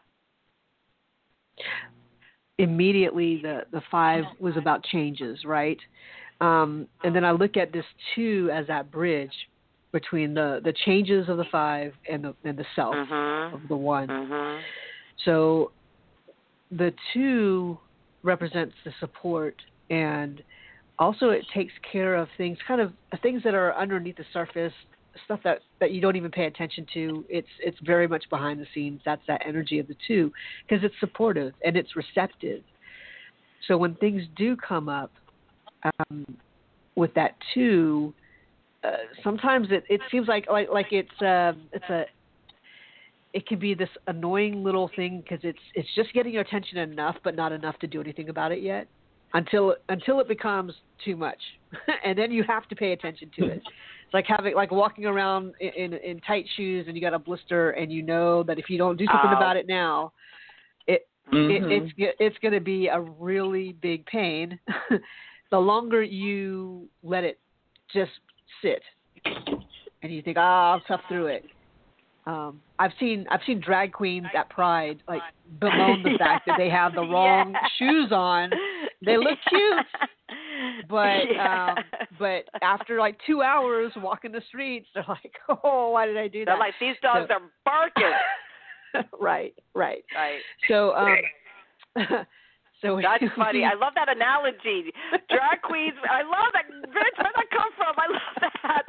Immediately the, the five was about changes, right? Um, and then I look at this two as that bridge between the, the changes of the five and the and the self mm-hmm. of the one. Mm-hmm. So the two represents the support, and also it takes care of things, kind of things that are underneath the surface, stuff that, that you don't even pay attention to. It's it's very much behind the scenes. That's that energy of the two, because it's supportive and it's receptive. So when things do come up um, with that two, uh, sometimes it, it seems like like like it's uh, it's a it can be this annoying little thing, because it's it's just getting your attention enough, but not enough to do anything about it yet, until until it becomes too much, and then you have to pay attention to it. It's like having, like walking around in, in in tight shoes, and you got a blister, and you know that if you don't do something oh. about it now, it, mm-hmm. it it's it's going to be a really big pain. The longer you let it just sit, and you think, ah, oh, I'll tough through it. Um, I've seen I've seen drag queens at Pride like bemoan the yeah. fact that they have the wrong yeah. shoes on. They look cute, but yeah. um, but after like two hours walking the streets, they're like, oh, why did I do that? They're like, these dogs so, are barking. right, right. Right. So, um, so that's funny. I love that analogy. Drag queens. I love that. Vince, where'd that come from? I love that.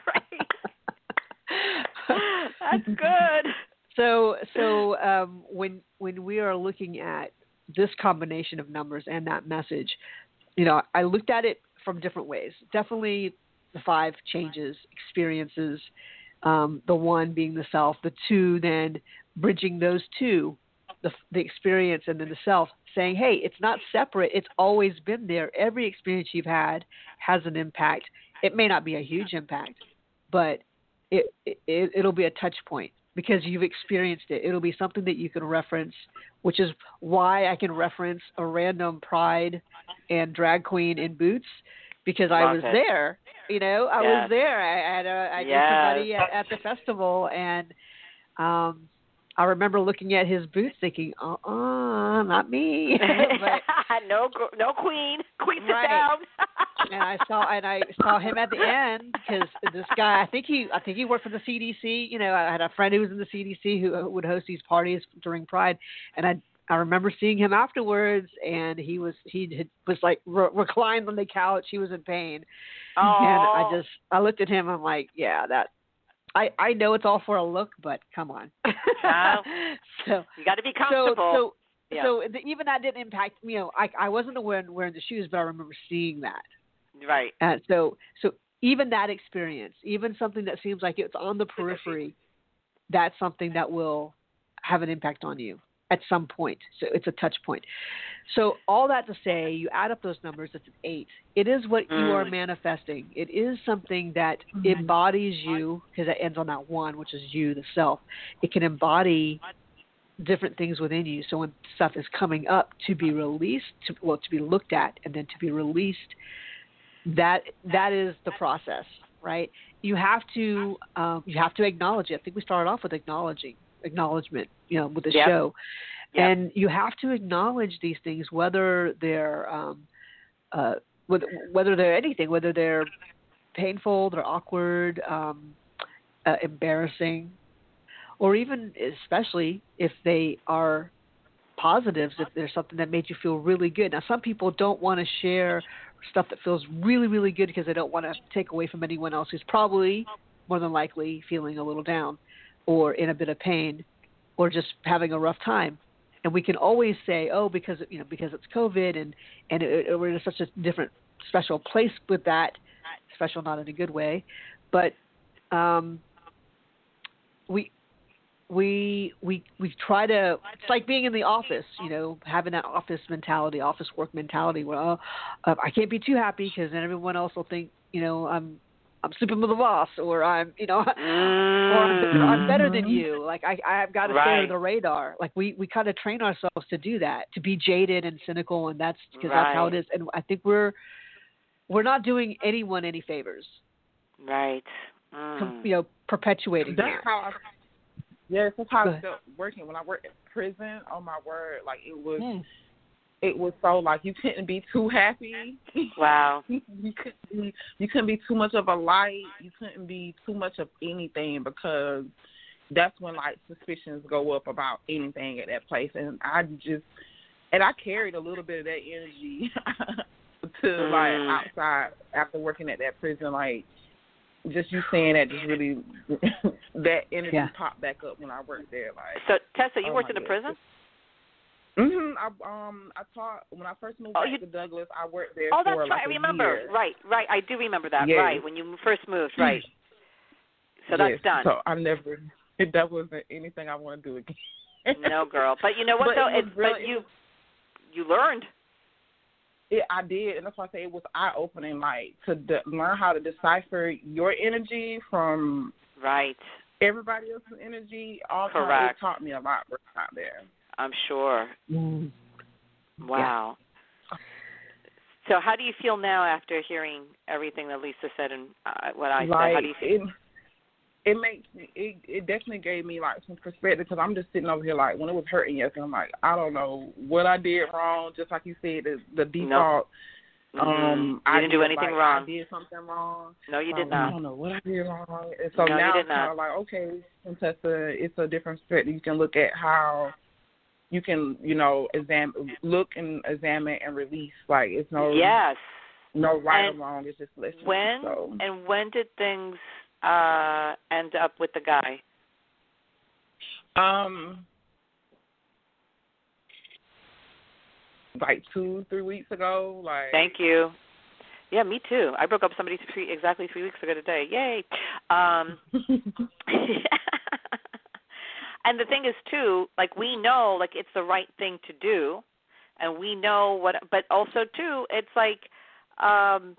That's great. That's good. So, so um, when when we are looking at this combination of numbers and that message, you know, I looked at it from different ways. Definitely the five changes, experiences, um, the one being the self, the two then bridging those two, the, the experience and then the self, saying, hey, it's not separate. It's always been there. Every experience you've had has an impact. It may not be a huge impact, but it, it, it'll be a touch point because you've experienced it. It'll be something that you can reference, which is why I can reference a random pride and drag queen in boots because I Love was it. there. You know, I yes. was there. I had a, I yes. knew somebody at, at the festival, and um, I remember looking at his boots, thinking, "Uh-uh, not me." but, no, no queen, queen sit right. down. and I saw, and I saw him at the end because this guy, I think he, I think he worked for the C D C. You know, I had a friend who was in the C D C who would host these parties during Pride, and I. I remember seeing him afterwards, and he was he had, was like re- reclined on the couch. He was in pain, oh. and I just I looked at him. I'm like, yeah, that I, I know it's all for a look, but come on. uh, so you got to be comfortable. So so, yeah. so the, even that didn't impact. You know, I I wasn't wearing wearing the shoes, but I remember seeing that. Right. And so so even that experience, even something that seems like it's on the periphery, that's something that will have an impact on you at some point. So it's a touch point. So all that to say, you add up those numbers, it's an eight. It is what mm. you are manifesting. It is something that mm. embodies you, because it ends on that one, which is you, the self. It can embody different things within you. So when stuff is coming up to be released, to, well, to be looked at and then to be released, that that is the process, right? You have to um, you have to acknowledge it. I think we started off with acknowledging. acknowledgement, you know, with the yep. show. Yep. And you have to acknowledge these things, whether they're, um, uh, whether, whether they're anything, whether they're painful, they're awkward, um, uh, embarrassing, or even especially if they are positives, if there's something that made you feel really good. Now, some people don't want to share stuff that feels really, really good because they don't want to take away from anyone else who's probably more than likely feeling a little down or in a bit of pain, or just having a rough time. And we can always say, oh, because you know, because it's COVID, and and it, it, we're in such a different, special place with that. Special, not in a good way, but um, we we we we try to. It's like being in the office, you know, having that office mentality, office work mentality. Where oh, uh, I can't be too happy because then everyone else will think, you know, I'm. I'm sleeping with the boss, or I'm, you know, mm. or I'm, I'm better than you. Like I, I've got to right. stay under the radar. Like we, we kind of train ourselves to do that, to be jaded and cynical, and that's because right. that's how it is. And I think we're, we're not doing anyone any favors. Right. Mm. You know, perpetuating that's that. How I, yes, that's how I felt working when I worked in prison. Oh my word! Like it was. Mm. It was so like you couldn't be too happy. Wow. you couldn't be, you couldn't be too much of a light. You couldn't be too much of anything because that's when like suspicions go up about anything at that place. And I just and I carried a little bit of that energy to mm. like outside after working at that prison. Like just you saying that just really that energy yeah. popped back up when I worked there. Like so Tessa, you oh worked in a God. prison? Mhm. I um I taught when I first moved oh, back you, to Douglas. I worked there oh, for that's like right. a I remember. year. Right, right. I do remember that. Yes. Right when you first moved. Right. So yes. that's done. So I never. That wasn't anything I want to do again. No, girl. But you know what but though? It It, really, but you you learned. It, I did, and that's why I say it was eye opening. Like to de- learn how to decipher your energy from right everybody else's energy. All correct. It taught me a lot working out there. I'm sure. Mm. Wow. Yeah. So how do you feel now after hearing everything that Lisa said and uh, what I like, said? How do you feel? It, it makes me, it, it definitely gave me like some perspective because I'm just sitting over here like when it was hurting yesterday, I'm like, I don't know what I did wrong. Just like you said, the, the default, Um, you I didn't do did, anything like, wrong. I did something wrong. No, you So did I not. don't know what I did wrong. And so No, you now did it's kind not. of like, okay, since that's a, it's a different perspective, you can look at how you can, you know, examine, look and examine and release. Like, it's no, Yes. no right And or wrong. It's just listening. When So. and when did things uh, end up with the guy? Um, like two, three weeks ago. Like. Thank you. Yeah, me too. I broke up with somebody three, exactly three weeks ago today. Yay. Um, and the thing is, too, like, we know, like, it's the right thing to do, and we know what, but also, too, it's like, um,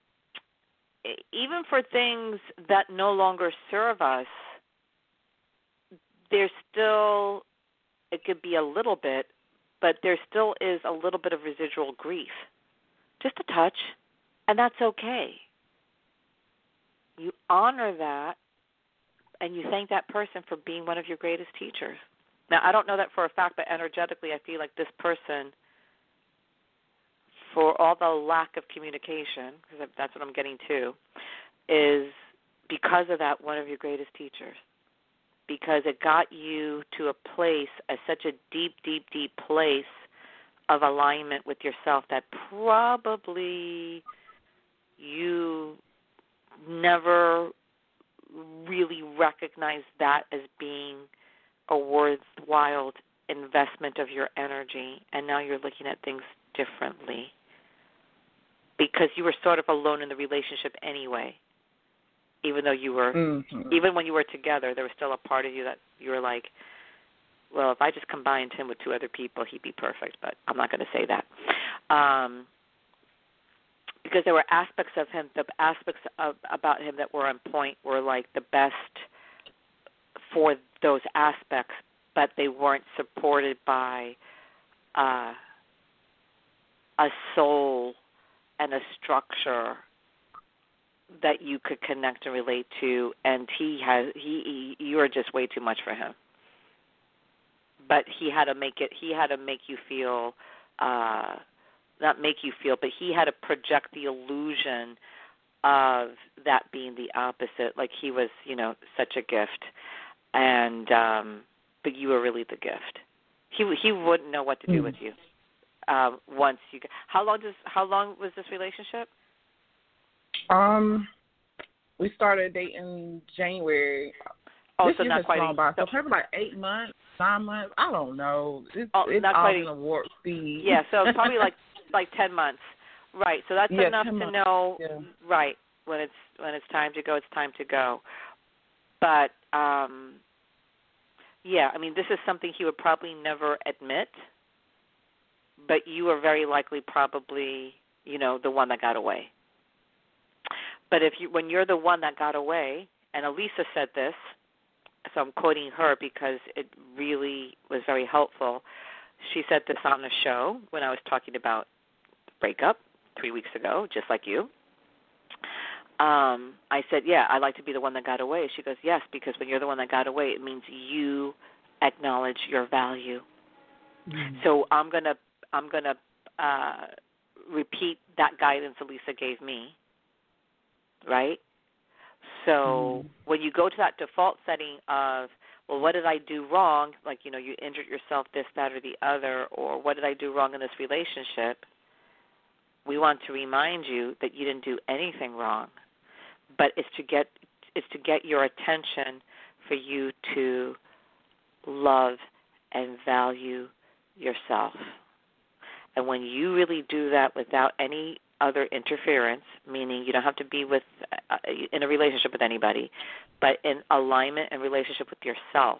even for things that no longer serve us, there's still, it could be a little bit, but there still is a little bit of residual grief. Just a touch. And that's okay. You honor that, and you thank that person for being one of your greatest teachers. Now, I don't know that for a fact, but energetically I feel like this person, for all the lack of communication, because that's what I'm getting to, is because of that one of your greatest teachers. Because it got you to a place, a, such a deep, deep, deep place of alignment with yourself that probably you never really recognized that as being a worthwhile investment of your energy, and now you're looking at things differently because you were sort of alone in the relationship anyway, even though you were, mm-hmm. even when you were together, there was still a part of you that you were like, well, if I just combined him with two other people, he'd be perfect, but I'm not going to say that. Um, because there were aspects of him, the aspects of, about him that were on point were like the best for those aspects, but they weren't supported by uh, a soul and a structure that you could connect and relate to. And he has, he, he you are just way too much for him. But he had to make it. He had to make you feel. Uh, Not make you feel, but he had to project the illusion of that being the opposite, like he was, you know, such a gift, and um, but you were really the gift. He he wouldn't know what to do mm. with you um, once you. How long does how long was this relationship? Um, we started dating January. Oh, this so not quite. A, by, so probably like eight months, nine months. I don't know. It's, oh, it's not all quite in a warp speed. Yeah, so probably like. like ten months. Right. So that's yeah, enough to months. know yeah. right, when it's when it's time to go, it's time to go. But um yeah, I mean this is something he would probably never admit, but you are very likely probably, you know, the one that got away. But if you when you're the one that got away, and Elisa said this, so I'm quoting her because it really was very helpful. She said this on the show when I was talking about breakup three weeks ago, just like you. Um, I said, yeah, I like to be the one that got away. She goes, yes, because when you're the one that got away, it means you acknowledge your value. Mm-hmm. So I'm gonna I'm gonna uh, repeat that guidance Elisa gave me, right? So mm-hmm. when you go to that default setting of, well, what did I do wrong? Like, you know, you injured yourself, this, that, or the other, or what did I do wrong in this relationship? We want to remind you that you didn't do anything wrong, but it's to get it's to get your attention for you to love and value yourself. And when you really do that without any other interference, meaning you don't have to be with uh, in a relationship with anybody, but in alignment and relationship with yourself,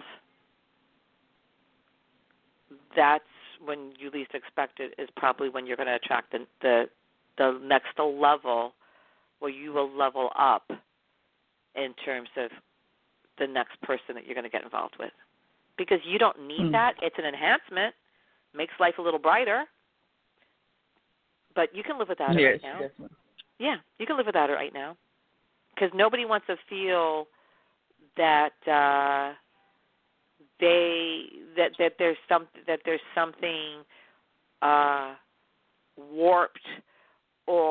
that's when you least expect it is probably when you're going to attract the, the the next level where you will level up in terms of the next person that you're going to get involved with. Because you don't need mm. that. It's an enhancement. Makes life a little brighter. But you can live without it yes, right now. Definitely. Yeah, you can live without it right now. Because nobody wants to feel that uh, they that that there's some that there's something uh, warped or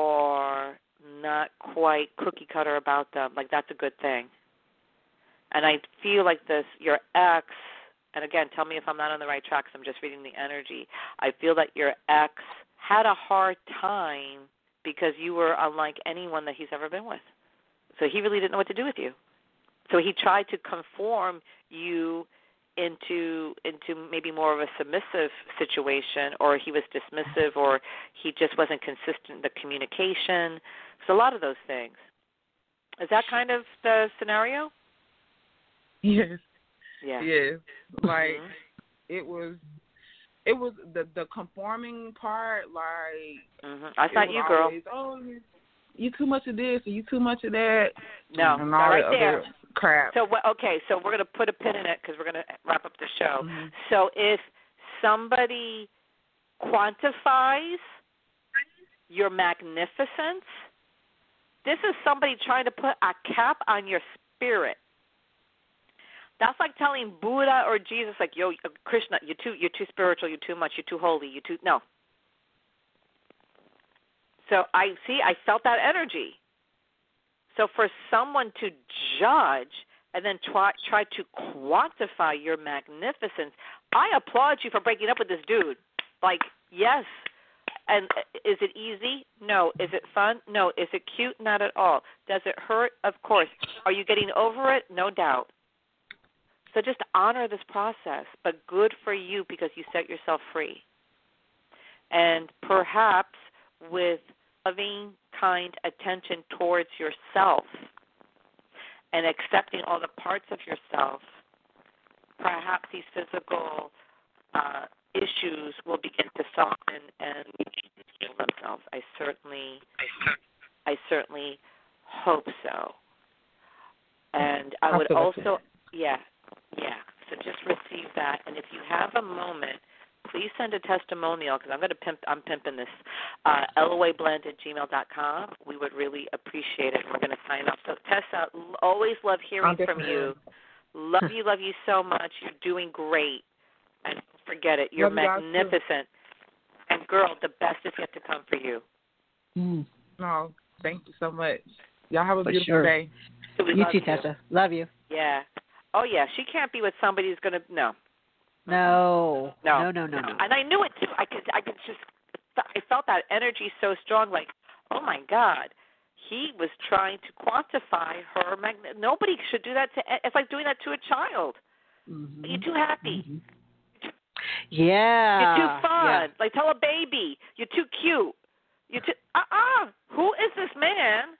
not quite cookie cutter about them, like that's a good thing. And I feel like this, your ex, and again, tell me if I'm not on the right track because I'm just reading the energy. I feel that your ex had a hard time because you were unlike anyone that he's ever been with. So he really didn't know what to do with you. So he tried to conform you into into maybe more of a submissive situation, or he was dismissive, or he just wasn't consistent in the communication. So a lot of those things. Is that kind of the scenario? Yes. Yeah. Yes. Like Mhm. it was it was the the conforming part, like Mhm. That's it not was you, girl. always, oh, you, you too much of this, or you too much of that. No, and not all right that there. other crap. So what? Okay, so we're going to put a pin in it because we're going to wrap up the show. Mm-hmm. So if somebody quantifies your magnificence, this is somebody trying to put a cap on your spirit. That's like telling Buddha or Jesus, like, yo, Krishna, you're too, you're too spiritual, you're too much, you're too holy, you're too, no. So I see, I felt that energy. So for someone to judge and then try try to quantify your magnificence, I applaud you for breaking up with this dude. Like, yes. And is it easy? No. Is it fun? No. Is it cute? Not at all. Does it hurt? Of course. Are you getting over it? No doubt. So just honor this process, but good for you because you set yourself free. And perhaps with loving, kind attention towards yourself and accepting all the parts of yourself, perhaps these physical uh, issues will begin to soften and heal themselves. I certainly, I certainly hope so. And I would also, yeah, yeah. So just receive that, and if you have a moment, please send a testimonial because I'm going to pimp. I'm pimping this. Uh, loablend at gmail dot com. We would really appreciate it. We're going to sign up. So Tessa, always love hearing from you. Love you, love you so much. You're doing great, and don't forget it. You're love magnificent, and girl, the best is yet to come for you. Mm. No, thank you so much. Y'all have a For beautiful sure. day. We You love too, you. Tessa. Love you. Yeah. Oh yeah. She can't be with somebody who's going to no. No. No. No, no, no, no. And I knew it too. I could I could just I felt that energy so strong, like, oh my God. He was trying to quantify her magn- nobody should do that to it's like doing that to a child. Mm-hmm. You're too happy. Mm-hmm. Yeah. You're too fun. Yeah. Like tell a baby. You're too cute. You're too uh uh who is this man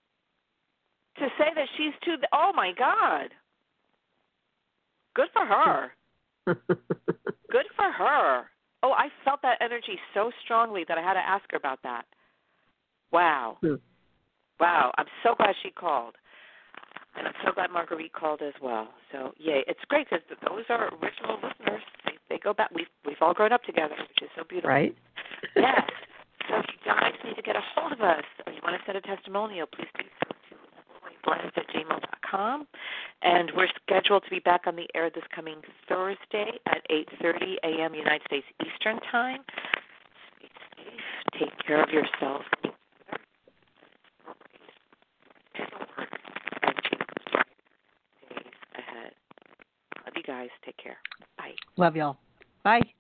to say that she's too oh my God. Good for her. Good for her. Oh, I felt that energy so strongly that I had to ask her about that. Wow. Hmm. Wow. I'm so glad she called. And I'm so glad Marguerite called as well. So, yeah, it's great because those are original listeners. They, they go back. We've, we've all grown up together, which is so beautiful. Right? Yes. So if you guys need to get a hold of us or you want to send a testimonial, please do so to blends at gmail dot com. And we're scheduled to be back on the air this coming Thursday at eight thirty a.m. United States Eastern Time. Stay safe. Take care of yourself. And days ahead. Love you guys. Take care. Bye. Love y'all. Bye.